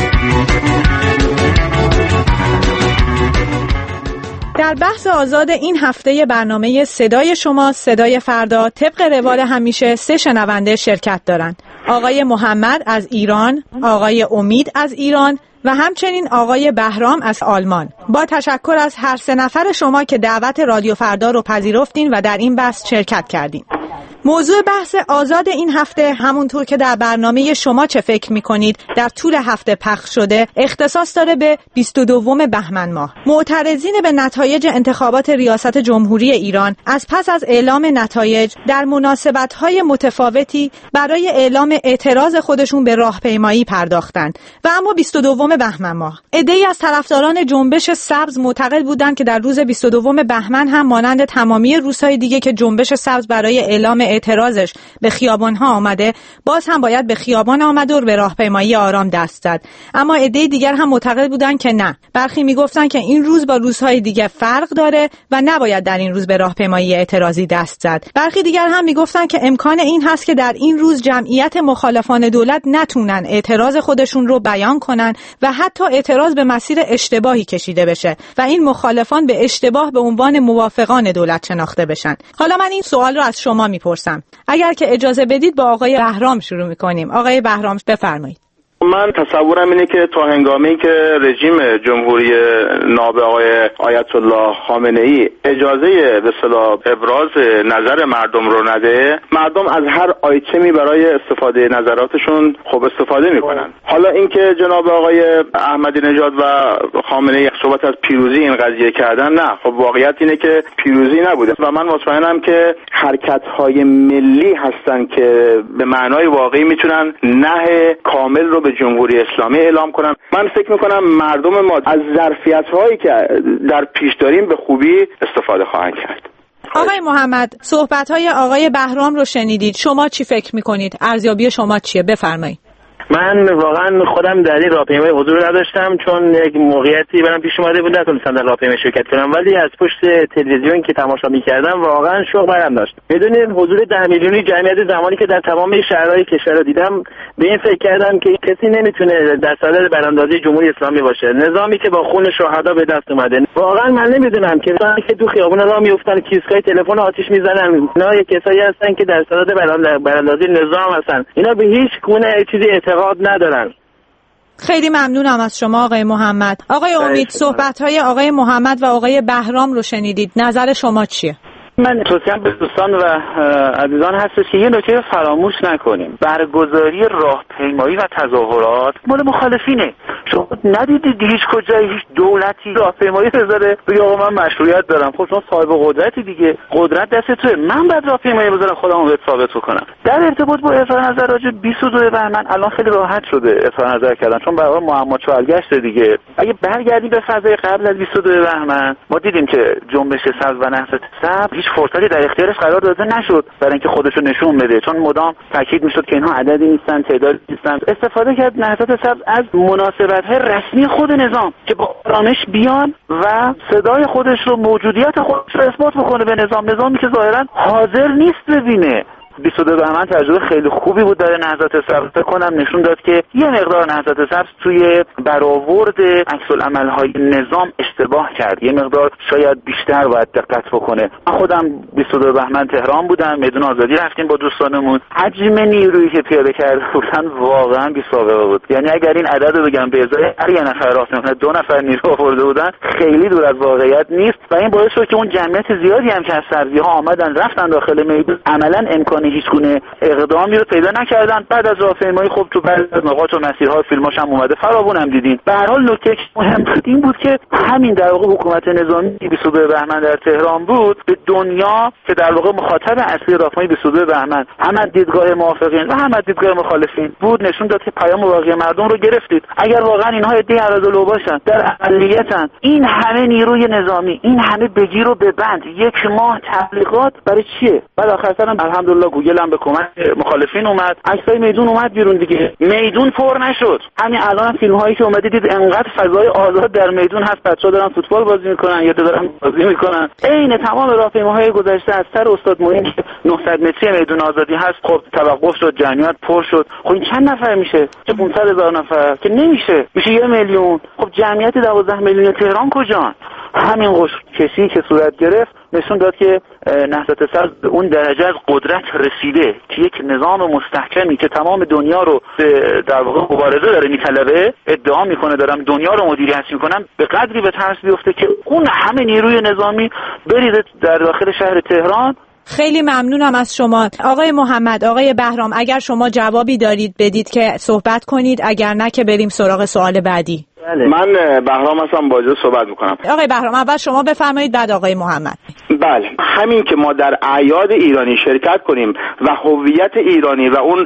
در بحث آزاد این هفته برنامه صدای شما صدای فردا طبق روال همیشه 3 شنونده شرکت دارند. آقای محمد از ایران، آقای امید از ایران و همچنین آقای بهرام از آلمان. با تشکر از هر 3 نفر شما که دعوت رادیو فردا رو پذیرفتین و در این بحث شرکت کردین. موضوع بحث آزاد این هفته همونطور که در برنامه شما چه فکر میکنید در طول هفته پخش شده اختصاص داره به 22 بهمن ماه. معترضین به نتایج انتخابات ریاست جمهوری ایران از پس از اعلام نتایج در مناسبت‌های متفاوتی برای اعلام اعتراض خودشون به راهپیمایی پرداختند و اما 22 بهمن ماه عده‌ای از طرفداران جنبش سبز معتقد بودند که در روز 22 بهمن هم مانند تمامی روزهای دیگه که جنبش سبز برای اعلام اعتراضش به خیابان‌ها آمده باز هم باید به خیابان آمد و به راهپیمایی آرام دست زد. اما عده دیگر هم معتقد بودند که نه. برخی میگفتن که این روز با روزهای دیگه فرق داره و نباید در این روز به راهپیمایی اعتراضی دست زد. برخی دیگر هم میگفتن که امکان این هست که در این روز جمعیت مخالفان دولت نتونن اعتراض خودشون رو بیان کنن و حتی اعتراض به مسیر اشتباهی کشیده بشه و این مخالفان به اشتباه به عنوان موافقان دولت شناخته بشن. حالا من این سوال رو از شما میپرسم. اگر که اجازه بدید با آقای بهرام شروع میکنیم. آقای بهرام بفرمایید. من تصورم اینه که تا هنگامی که رژیم جمهوری ناب آقای آیت الله خامنه ای اجازه به اصطلاح ابراز نظر مردم رو نده، مردم از هر آیتمی برای استفاده نظراتشون خب استفاده میکنن. حالا اینکه جناب آقای احمدی نژاد و خامنه ای صحبت از پیروزی این قضیه کردن، نه، خب واقعیت اینه که پیروزی نبوده و من مطمئنم که حرکت‌های ملی هستن که به معنای واقعی میتونن نه کامل رو به جمهوری اسلامی اعلام کنن. من فکر میکنم مردم ما از ظرفیت‌هایی که در پیش داریم به خوبی استفاده خواهند کرد. آقای محمد، صحبت‌های آقای بهرام رو شنیدید. شما چی فکر میکنید؟ ارزیابی شما چیه؟ بفرمایید. من واقعا خودم در این راهپیمایی حضور نداشتم چون یک موقعیتی برام پیش اومده بود نتونستم در راهپیمایی شرکت کنم، ولی از پشت تلویزیون که تماشا می‌کردم واقعا شوق برام داشت. میدونید حضور 10 میلیونی جمعیت زمانی که در تمام شهرهای کشور رو دیدم به این فکر کردم که کسی نمیتونه در صدد براندازی جمهوری اسلامی باشه، نظامی که با خون شهدا به دست اومده. واقعا من نمیدونم که کسانی که تو خیابون راه میافتن کیسکای تلفن آتش میزنن اینا کسایی هستن که در صدد براندازی نظام هستن. اینا به هیچ گونه چیزی ندارن. خیلی ممنونم از شما آقای محمد. آقای امید، صحبت‌های آقای محمد و آقای بهرام رو شنیدید. نظر شما چیه؟ من توصیه‌ام به دوستان و عزیزان هستش که یه نکته فراموش نکنیم. برگزاری راهپیمایی و تظاهرات مال مخالفینه. شما ندیدید هیچ کجای هیچ دولتی راهپیمایی بذاره بگه آقا من مشروعیت دارم. خب شما صاحب قدرتی دیگه، قدرت دست توئه. من بعد راهپیمایی بذارم خودمو بهت ثابت کنم. در ارتباط با اظهار نظر راجع 22 بهمن الان خیلی راحت شده اظهار نظر کردن چون برای معما چالگشت دیگه. اگه برگردیم به فضای قبل از 22 بهمن ما دیدیم که جنبش سبز و نهضت سبز هیچ فرصتی در اختیارش قرار داده نشد برای اینکه خودش رو نشون بده، چون مدام تاکید میشد که اینها عددی نیستن، تعدادی نیستن. استفاده کرد نهضت سبز از مناسبت‌های رسمی خود نظام که با آرامش بیان و صدای خودش رو، موجودیت خودش رو اثبات بکنه به نظامی که ظاهرا حاضر نیست ببینه. 22 بهمن تجربه خیلی خوبی بود برای نهضت سبز. فکر کنم نشون داد که یه مقدار نهضت سبز توی برآورد عکس‌العمل‌های نظام اشتباه کرد، یه مقدار شاید بیشتر باید دقت بکنه. من خودم 22 بهمن تهران بودم، میدون آزادی رفتیم با دوستانمون. حجم نیرویی که پیاده کرده بودن واقعا بی سابقه بود. یعنی اگر این عدد رو بگم به ازای هر یه نفر راست میکنه 2 نفر نیرو آورده بودن، خیلی دور از واقعیت نیست و این باعث شد که اون جمعیت زیادی هم که از سبزی‌ها آمدن رفتن داخل میدون عملاً امکان هیچگونه اقدامی رو پیدا نکردن. بعد از راهپیمایی خب تو بعضی از نقاط و مسیرها فیلماش هم اومده، فراوون هم دیدین. به هر حال نکته مهم این بود که همین در واقع حکومت نظامی 22 بهمن در تهران بود به دنیا که در واقع مخاطب اصلی راهپیمایی 22 بهمن هم از دیدگاه موافقین و هم از دیدگاه مخالفین بود، نشون داد که پیام واقعی مردم رو گرفتید. اگر واقعا اینها عده عرض‌الو باشن، در عملیاتن، این همه نیروی نظامی، این همه بگیر و ببند، 1 ماه تبلیغات برای چیه؟ بعد آخر سر الحمدلله گوگل هم به کمک مخالفین اومد، عکسای میدون اومد بیرون دیگه. میدون پر نشد. همین الان فیلم هایی که اومده دید انقدر فضای آزاد در میدون هست، بچه‌ها دارن فوتبال بازی میکنن یا دارن بازی میکنن. عین تمام راهپیماهای گذشته از سر استاد معین که 900 متری میدون آزادی هست، خب توقف شد، جمعیت پر شد. خب این چند نفر میشه؟ چه 500,000 نفر که نمیشه، میشه 1 میلیون. خب جمعیت 12 میلیون تهران کجان؟ همین کشی که صورت گرفت نشون داد که نهضت سبز به اون درجه از قدرت رسیده که یک نظام مستحکمی که تمام دنیا رو در واقع مبارزه داره میطلبه، ادعا میکنه دارم دنیا رو مدیریت میکنم، به قدری به ترس بیفته که اون همه نیروی نظامی بریزه در داخل شهر تهران. خیلی ممنونم از شما آقای محمد. آقای بهرام، اگر شما جوابی دارید بدید که صحبت کنید، اگر نه که بریم سراغ سوال بعدی. بله. من بهرام هستم، با اجازه صحبت میکنم. آقای بهرام اول شما بفرمایید، بعد آقای محمد. بله، همین که ما در اعیاد ایرانی شرکت کنیم و هویت ایرانی و اون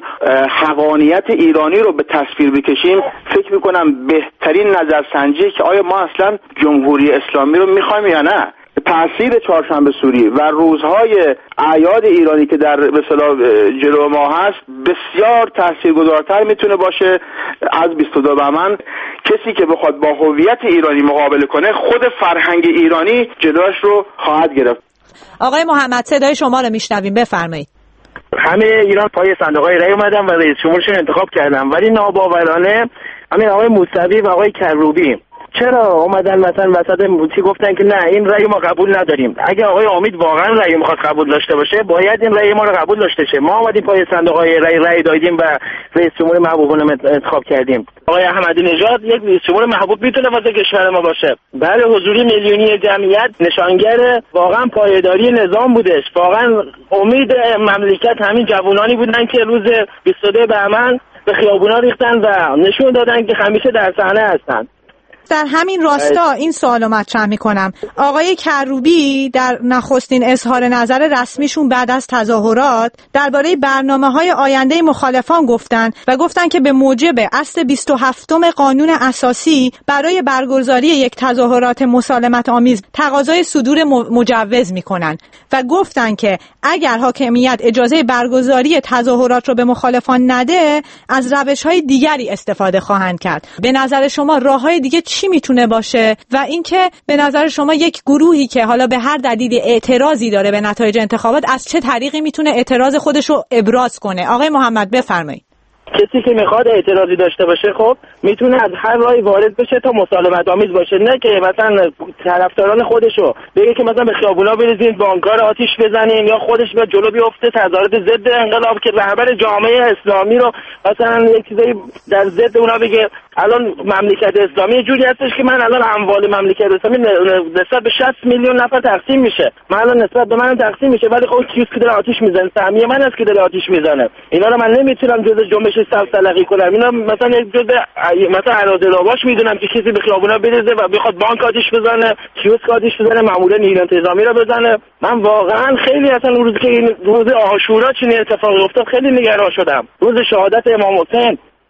حقانیت ایرانی رو به تصویر بکشیم، فکر میکنم بهترین نظرسنجی که آیا ما اصلا جمهوری اسلامی رو میخوایم یا نه. تأثیر چهارشنبه سوری و روزهای اعیاد ایرانی که در به اصطلاح جلو ما هست بسیار تاثیرگذارتر میتونه باشه از 22 بهمن. کسی که بخواد با هویت ایرانی مقابله کنه، خود فرهنگ ایرانی جلوش رو خواهد گرفت. آقای محمد صدای شما رو میشنویم، بفرمایید. همه ایران پای صندوق‌های رای اومدن و رئیس جمهورشون انتخاب کردن، ولی ناباورانه همین آقای موسوی و آقای کروبی چرا اومدن مثلا وسط موتی گفتن که نه این رأی ما قبول نداریم؟ اگه آقای امید واقعا رأی میخواد قبول داشته باشه، باید این رأی ما رو قبول داشته شه. ما اومدیم پای صندوق‌های رأی دادیم و رئیس جمهور محبوبانه انتخاب کردیم. آقای احمدی نژاد یک رئیس جمهور محبوب میتونه واسه کشور ما باشه. بله، حضوری میلیونی جمعیت نشانگر واقعا پایداری نظام بودش. واقعا امید مملکت همین جوانانی بودن که روز 22 بهمن به خیابونا ریختن و نشون دادن که همیشه در صحنه هستن. در همین راستا این سوالو مطرح میکنم. آقای کروبی در نخستین اظهار نظر رسمیشون بعد از تظاهرات درباره برنامه‌های آینده مخالفان گفتن که به موجب اصل 27 قانون اساسی برای برگزاری یک تظاهرات مسالمت آمیز تقاضای صدور مجوز میکنن و گفتن که اگر حاکمیت اجازه برگزاری تظاهرات رو به مخالفان نده، از روش‌های دیگری استفاده خواهند کرد. به نظر شما راه‌های دیگه چی میتونه باشه و اینکه به نظر شما یک گروهی که حالا به هر دلیلی اعتراضی داره به نتایج انتخابات از چه طریقی میتونه اعتراض خودش رو ابراز کنه؟ آقای محمد بفرمایید. کسی که میخواد اعتراضی داشته باشه خب میتونه از هر راهی وارد بشه تا مسالمت آمیز باشه، نه که مثلا طرفداران خودشو بگه که مثلا به خیابونا بریزین، بانک‌ها رو آتیش بزنیم، یا خودش به جلو بیفته تظاهرات ضد انقلاب که رهبر جامعه اسلامی رو مثلا یک چیزی در ضد اونا بگه. الان مملکت اسلامی جوری هستش که من الان اموال مملکت اسلامی نسبت به 60 میلیون نفر تقسیم میشه، من الان نسبت به من تقسیم میشه، ولی خب کیست که داره آتیش میزنه؟ سهمیه من است که داره آتیش میزنه. اینا رو من نمیتونم جزء جنبش صف تلقی کنم. اینا مثلا یک جزء مثلا اراذلاباش میدونم که کسی به خیابونا بریزه و بخواد بانک آتیش بزنه، کیوسک آتیش بزنه، مامورین نیروی انتظامی رو بزنه. من واقعا خیلی اصلا روزی که این روز عاشورا چنین اتفاقی افتاد خیلی نگران شدم. روز شهادت امام حسین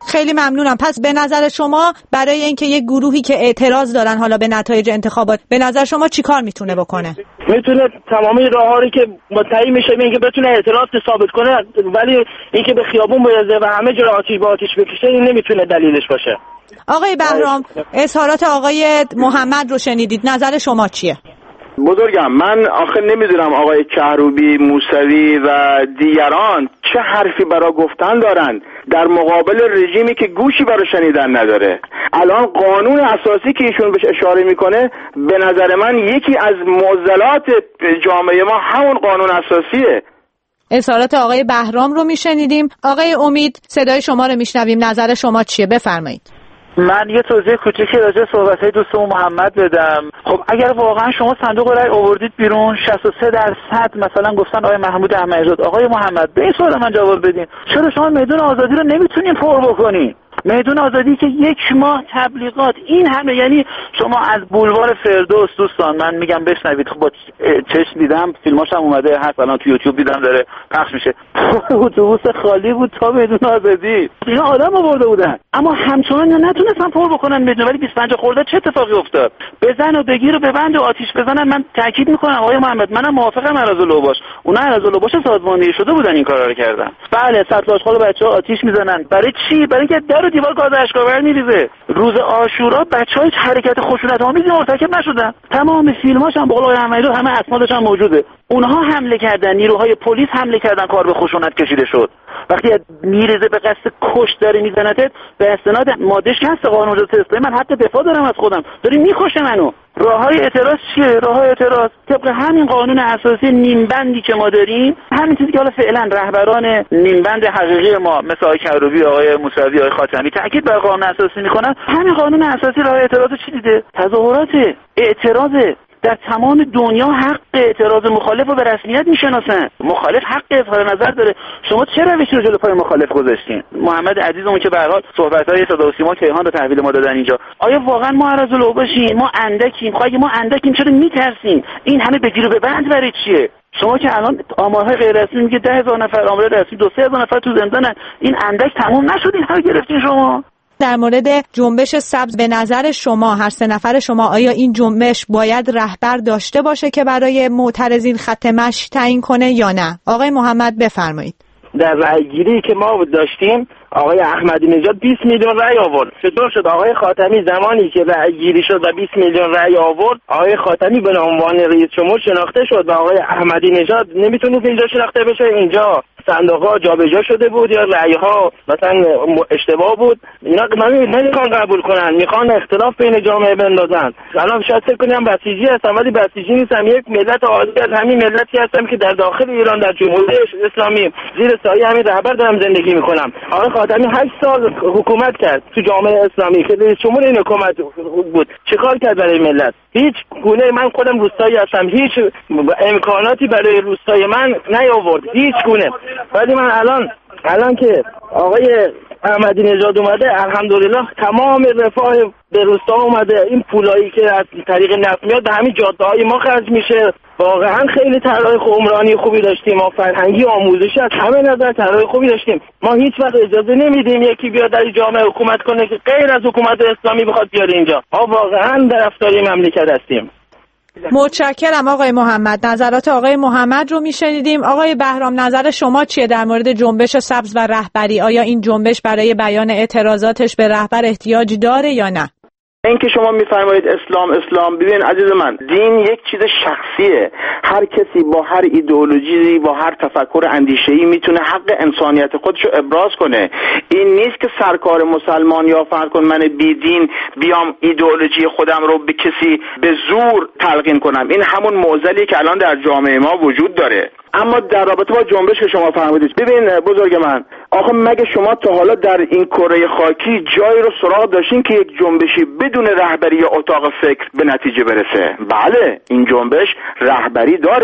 خیلی ممنونم. پس به نظر شما برای اینکه یک گروهی که اعتراض دارن حالا به نتایج انتخابات، به نظر شما چیکار میتونه بکنه؟ میتونه تمامی راه‌هایی که مدعی میشه اینکه بتونه اعتراض ثابت کنه، ولی اینکه به خیابون بریزه و همه جا آتیش بکشه این نمیتونه دلیلش باشه. آقای بهرام، اظهارات آقای محمد رو شنیدید، نظر شما چیه؟ بزرگم، من آخه نمیدونم آقای کهروبی، موسوی و دیگران چه حرفی برای گفتن دارن در مقابل رژیمی که گوشی برای شنیدن نداره. الان قانون اساسی که ایشون بهش اشاره میکنه به نظر من یکی از معضلات جامعه ما همون قانون اساسیه. اظهارات آقای بهرام رو میشنیدیم. آقای امید، صدای شما رو میشنویم، نظر شما چیه؟ بفرمایید. من یه توضیح کوچیکی راجع به صحبت‌های دوستمون محمد بدم. خب اگر واقعا شما صندوق رای آوردید بیرون 63% مثلا گفتن آقای محمود احمدی‌نژاد، آقای محمد به این سوال من جواب بدین، چرا شما میدون آزادی رو نمیتونین پر بکنین؟ میدون آزادی که 1 ماه تبلیغات این همه، یعنی شما از بولوار فردوس دوستان من میگم بشنوید، خب با چشم دیدم، فیلماش هم اومده هست، الان تو یوتیوب دیدم داره پخش میشه، اتوبوس خالی بود تا میدون آزادی، اینا آدم آورده بودن اما همچنان نتونستن پر بکنن میدون. ولی 25 خرداد چه اتفاقی افتاد؟ بزن و بگیر و ببند و آتیش بزنن. من تاکید میکنم آقای محمد، منم موافقم اراذالعباش، اونا اراذالعباش سازماندهی شده بودن این کارا رو کردن. بله سطل آشغال بچه‌ها آتیش میزنن، برای چی؟ برای اینکه در و دیوار گاز اشکاور میریزه. روز عاشورا بچهای حرکت خشونت‌آمیزی مرتکب نشدن، تمام فیلماش هم به قول آقای احمدی‌نژاد همه اسنادش هم موجوده. اونها حمله کردن، نیروهای پلیس حمله کردن، کار به خشونت کشیده شد. وقتی میریزه به قصد کشت داره میزنتت به استناد ماده 60 قانون جنایت اسلامی، من حق دفاع دارم از خودم، داری میکشه منو. راههای اعتراض چیه؟ راههای اعتراض طبق همین قانون اساسی نیمبندی که ما داریم، همین چیزی که حالا فعلا رهبران نیمبند حقیقی ما مثل آقای کهروبی، آقای موسوی، آقای خاتمی تاکید بر قانون اساسی میکنن، همین قانون اساسی راه اعتراض چی دیده؟ تظاهرات، اعتراض. در تمام دنیا حق اعتراض مخالف رو به رسمیت میشناسن. مخالف حق اظهار نظر داره. شما چه روشی رو جلو پای مخالف گذاشتین؟ محمد عزیزمون که به هر حال صحبت‌های صدا و سیما کیهان رو تحویل ما دادن اینجا، آیا واقعا ما اراذالعباشیم؟ ما اندکیم؟ خب اگه ما اندکیم چرا میترسیم؟ این همه بگیر و ببند برای چیه؟ شما که الان آمارهای غیر رسمی میگه 10,000 نفر، آمار رسمی 2-3,000 نفر تو زندانن، این اندک تموم نشد، این ها گرفتین شما. در مورد جنبش سبز به نظر شما، هر سه نفر شما، آیا این جنبش باید رهبر داشته باشه که برای معترضین خط مشی تعیین کنه یا نه؟ آقای محمد بفرمایید. در رأیگیری که ما داشتیم آقای احمدی‌نژاد 20 میلیون رأی آورد. چطور شد آقای خاتمی زمانی که رأیگیری شد و 20 میلیون رأی آورد، آقای خاتمی به عنوان رئیس جمهور شناخته شد و آقای احمدی‌نژاد نمیتونه اینجا شناخته بشه؟ اینجا صندوق‌ها جابجا شده بود یا رأی‌ها مثلا اشتباه بود؟ اینا نمیخوان قبول کنن، میخوان اختلاف بین جامعه بندازن. الان شاید فکر کنم بسیجی هستم، ولی بسیجی نیستم، یک ملت عادی از همین ملتی هستم که در داخل ایران در جمهوری اسلامی زیر سایه همین رهبر دارم زندگی میکنم. آقای خاتمی 8 سال حکومت کرد تو جامعه اسلامی که رئیس جمهور این حکومت بود، چیکار کرد برای ملت؟ هیچ گونه. من خودم روستایی هستم، هیچ امکاناتی برای روستای من نیاورد، هیچ گونه. ولی من الان که آقای احمدی‌نژاد اومده، الحمدلله تمام رفاه به روستا اومده. این پولایی که از طریق نفت میاد به همین جاده‌های ما خرج میشه. واقعا خیلی طرح عمرانی خوبی داشتیم، ما فرهنگی آموزشی از همه نظر طرح خوبی داشتیم. ما هیچ وقت اجازه نمیدیم یکی بیاد در جامعه حکومت کنه که غیر از حکومت اسلامی بخواد بیاره اینجا. ما واقعا طرفدار مملکت هستیم. متشکرم آقای محمد. نظرات آقای محمد رو میشنیدیم. آقای بهرام، نظر شما چیه در مورد جنبش سبز و رهبری؟ آیا این جنبش برای بیان اعتراضاتش به رهبر احتیاج داره یا نه؟ این که شما میفرمایید اسلام، ببین عزیز من، دین یک چیز شخصیه. هر کسی با هر ایدئولوژی، با هر تفکر اندیشه‌ای میتونه حق انسانیت خودشو ابراز کنه. این نیست که سرکار مسلمان یا فرض کن من بی دین بیام ایدئولوژی خودم رو به کسی به زور تلقین کنم. این همون معضلی که الان در جامعه ما وجود داره. اما در رابطه با جنبش که شما فرمودید، ببین بزرگ من، آخه مگه شما تا حالا در این کره خاکی جایی رو سراغ داشتین که یک جنبشی بدون رهبری یا اتاق فکر به نتیجه برسه؟ بله، این جنبش رهبری داره،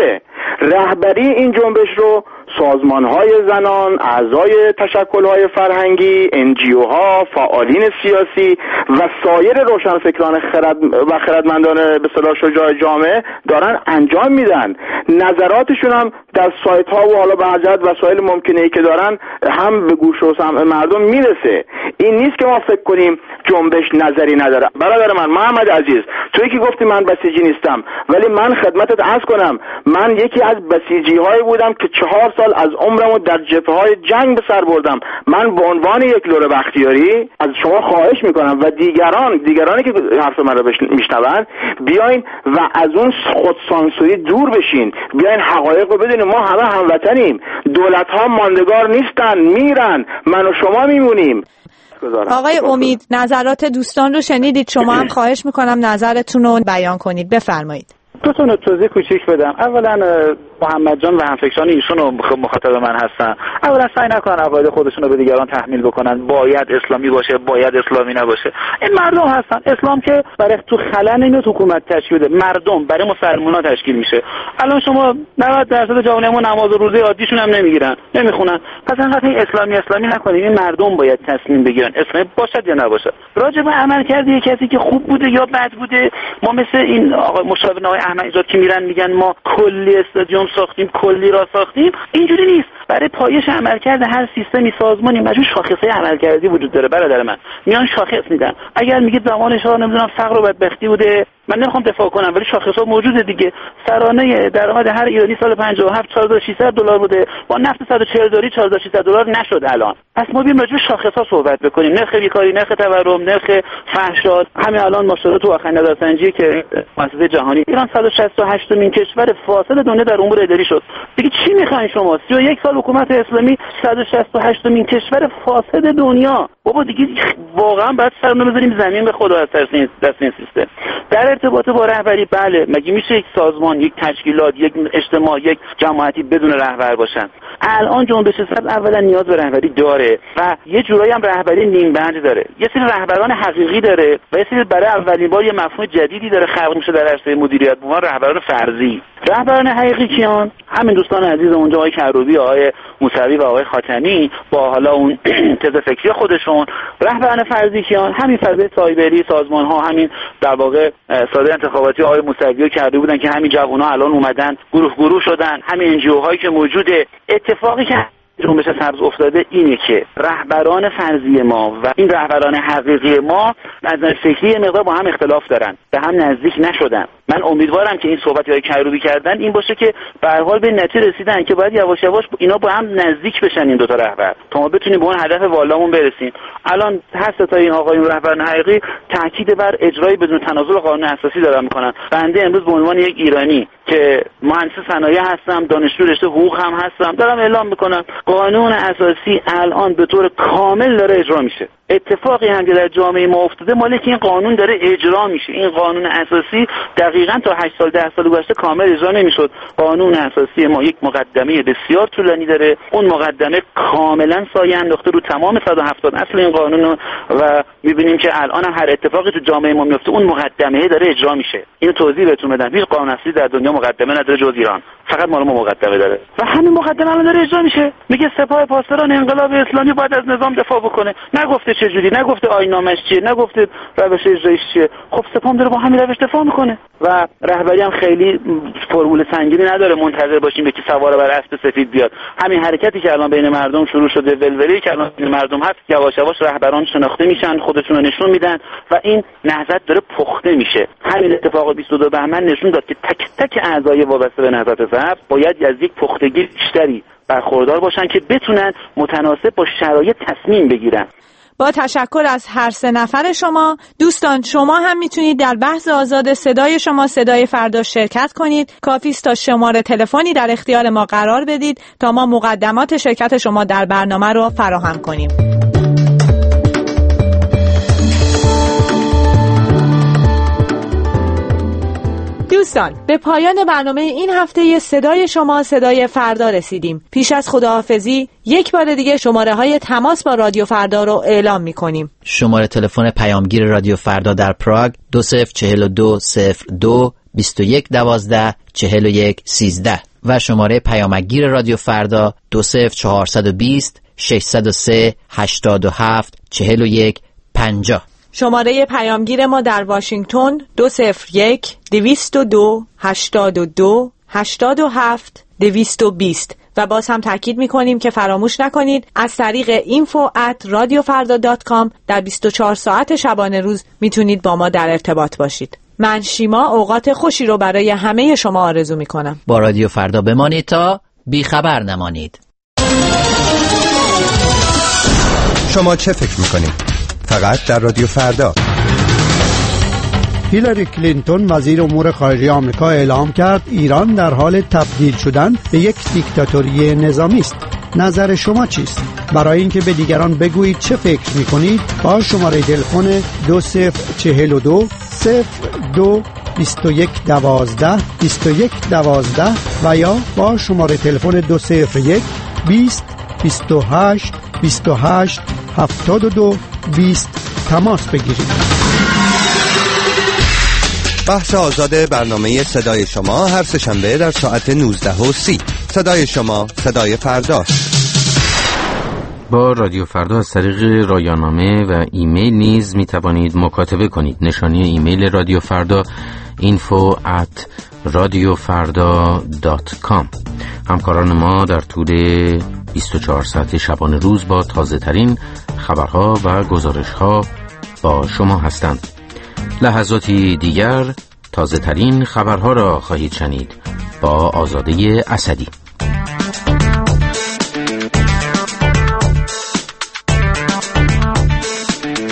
رهبری این جنبش رو سازمان‌های زنان، اعضای تشکل‌های فرهنگی، NGO‌ها، فعالین سیاسی و سایر روشنفکران خردمندان به اصطلاح شجاع جامعه دارن انجام میدن. نظراتشون هم در سایت‌ها و حالا به حجت وسایل ممکنه‌ای که دارن هم به گوش و سمع مردم میرسه. این نیست که ما فکر کنیم جنبش نظری نداره. برادر من محمد عزیز، تویی که گفتی من بسیجی نیستم، ولی من خدمتت عرض کنم من یکی از بسیجی‌هایی بودم که 4 سال از عمرمو در جبهه‌های جنگ به سر بردم. من به عنوان یک لور بختیاری از شما خواهش میکنم و دیگرانی که حرف من رو میشنون بیاین و از اون خودسانسوری دور بشین، بیاین حقایق رو بدونیم. ما همه هموطنیم، دولت‌ها ماندگار نیستن، میرن، من و شما میمونیم. آقای امید، نظرات دوستان رو شنیدید، شما هم خواهش میکنم نظرتون رو بیان کنید. بفرمایید. دو تا توضیح کوچیک بدم. اولا محمد جان و همفکران ایشون رو مخاطب من هستن، اولا سعی نکنن عقاید خودشون رو به دیگران تحمیل بکنن، باید اسلامی باشه، باید اسلامی نباشه. این مردم هستن. اسلام که برای تو خلا نمیاد حکومت تشکیل بده، مردم برای مسلمان‌ها تشکیل میشه. الان شما 90% جوانمون نماز و روزه عادیشون هم نمیگیرن، نمیخونن. پس انقدر اسلامی نکنید. این مردم باید تصمیم بگیرن اسلامی باشد یا نباشد. راجع به عملکرد یک کسی که خوب بوده یا بد بوده، ما مثل این آقای مشاور آقای احمدی نژاد که میرن میگن ما کلی استادیوم ساختیم، کلی را ساختیم، اینجوری نیست. برای پایش عملکرد هر سیستمی سازمانی مجموع شاخصه عملکردی وجود داره. برادر من میان شاخص میدن. اگر میگید زمان شاه نمیدونم فقر و بدبختی بوده، من نمیخوام دفاع کنم ولی شاخص‌ها موجوده دیگه. سرانه درآمد هر ایرانی سال 57 $4600 بوده، با نفت 140 دلاری $4600 نشد الان. پس ما بیایم راجع به شاخص‌ها صحبت بکنیم، نرخ بیکاری، نرخ تورم، نرخ فحشا. همین الان ماشاءالله تو آخرین نظرسنجی که مؤسسه جهانی ایران 168مین کشور فاصل دنیا در امور اداری شد. دیگه چی میخواین شما؟ 31 سال حکومت اسلامی 168مین کشور فاسد دنیا. بابا دیگه واقعا باید سرمون بذاریم زمین به خدا از دست این سیستم. در ارتباط با رهبری، بله، مگه میشه یک سازمان، یک تشکیلات، یک اجتماع، یک جماعتی بدون رهبر باشن؟ الان جنبش سبز اولا نیاز به رهبری داره و یه جورایی هم رهبری نیم بند داره. یه سری رهبران حقیقی داره و یه سری برای اولین بار یه مفهوم جدیدی داره خلق میشه در عرصه مدیریت، به عنوان رهبران فرضی. رهبران حقیقی کیان؟ همین دوستان عزیز اونجا، آقای کروبی، آقای موسوی و آقای خاتمی با حالا اون تز فکری خودشون. رهبران فرضی کیان؟ همین فضای سایبری، سازمان ها، همین در واقع صادر انتخاباتی آقای موسوی و کروبی بودن که همین جوونا الان اومدن گروه شدن، همین NGO هایی که موجوده. اتفاقی که جنبش سبز افتاده اینه که رهبران فرضی ما و این رهبران حقیقی ما از نظر فکری مقدار با هم اختلاف دارن، به هم نزدیک نشدن. من امیدوارم که این صحبتی های کروبی کردن این باشه که به هر حال به نتیجه رسیدن که باید یواش یواش اینا با هم نزدیک بشن، این دو تا رهبر، تا ما بتونیم به اون هدف والامون برسیم. الان هر سه تا این آقایون رهبران حقیقی تاکید بر اجرای بدون تنازل قانون اساسی دارن میکنن. بنده امروز به عنوان یک ایرانی که مهندس صنایع هستم، دانشجو رشته حقوق هم هستم، دارم اعلام میکنم قانون اساسی الان به طور کامل داره اجرا میشه. اتفاقی هم که در جامعه ما افتاده مالی که این قانون داره اجرا میشه. این قانون اساسی دقیقاً تا 8 سال 10 سال گذشته کامل اجرا نمیشد. قانون اساسی ما یک مقدمه بسیار طولانی داره. اون مقدمه کاملا سایه انداخته رو تمام 170 اصل این قانون و میبینیم که الان هم هر اتفاقی تو جامعه ما میفته اون مقدمه داره اجرا میشه. اینو توضیح بهتون بدم. هیچ قانون اساسی در دنیا مقدمه نداره جز ایران. فقط مال ما مقدمه داره و همین مقدمه الان داره اجرا میشه. میگه سپاه پاسداران انقلاب اسلامی باید از نظام دفاع بکنه. نگفته چه جوری، نگفته آیین‌نامه‌اش چیه، نگفته روش اجرایش چیه. خب سپاه داره با همین روش دفاع میکنه و رهبری هم خیلی فرمول سنگینی نداره منتظر باشیم به کی سوار بر اسب سفید بیاد. همین حرکتی که الان بین مردم شروع شده، ولولی که الان بین مردم هست، یواش یواش رهبران شناخته میشن، خودشون رو نشون میدن و این نهضت داره پخته میشه. همین اتفاق 22 بهمن نشون داد که تک تک اعضای وابسته به نهضت سبز باید از یک پختگی بیشتری برخوردار باشن که بتونن متناسب با شرایط تصمیم بگیرن. با تشکر از هر سه نفر شما. دوستان شما هم میتونید در بحث آزاد صدای شما صدای فردا شرکت کنید. کافی است تا شماره تلفنی در اختیار ما قرار بدید تا ما مقدمات شرکت شما در برنامه رو فراهم کنیم. دوستان به پایان برنامه این هفته صدای شما صدای فردا رسیدیم. پیش از خداحافظی یک بار دیگه شماره های تماس با رادیو فردا رو اعلام می کنیم. شماره تلفن پیامگیر رادیو فردا در پراگ 204202 2112 4113 و شماره پیامکگیر رادیو فردا 20420 603 87 41 50. شماره پیامگیر ما در واشنگتن 201 202 82 87 220 و باز هم تاکید می‌کنیم که فراموش نکنید از طریق info@radiofarda.com در 24 ساعت شبانه روز میتونید با ما در ارتباط باشید. من شیما اوقات خوشی رو برای همه شما آرزو می‌کنم. با رادیو فردا بمانید تا بیخبر نمانید. شما چه فکر می‌کنید؟ فقط در رادیو فردا. هیلاری کلینتون وزیر امور خارجه آمریکا اعلام کرد ایران در حال تبدیل شدن به یک دیکتاتوری نظامی است. نظر شما چیست؟ برای اینکه به دیگران بگویید چه فکر می‌کنید با شماره تلفن 2042 02 21 12 21 12 و یا با شماره تلفن 201 20 28 28 72 20 تماس بگیرید. بحث آزاد برنامه صدای شما هر سه‌شنبه در ساعت 19:30. صدای شما، صدای فردا. با رادیو فردا از طریق رایانامه و ایمیل نیز می توانید مکاتبه کنید. نشانی ایمیل رادیو فردا info@radiofarda.com. همکاران ما در طول 24 ساعت شبانه روز با تازه ترین خبرها و گزارش‌ها با شما هستند. لحظاتی دیگر تازه ترین خبرها را خواهید شنید با آزاده اسدی.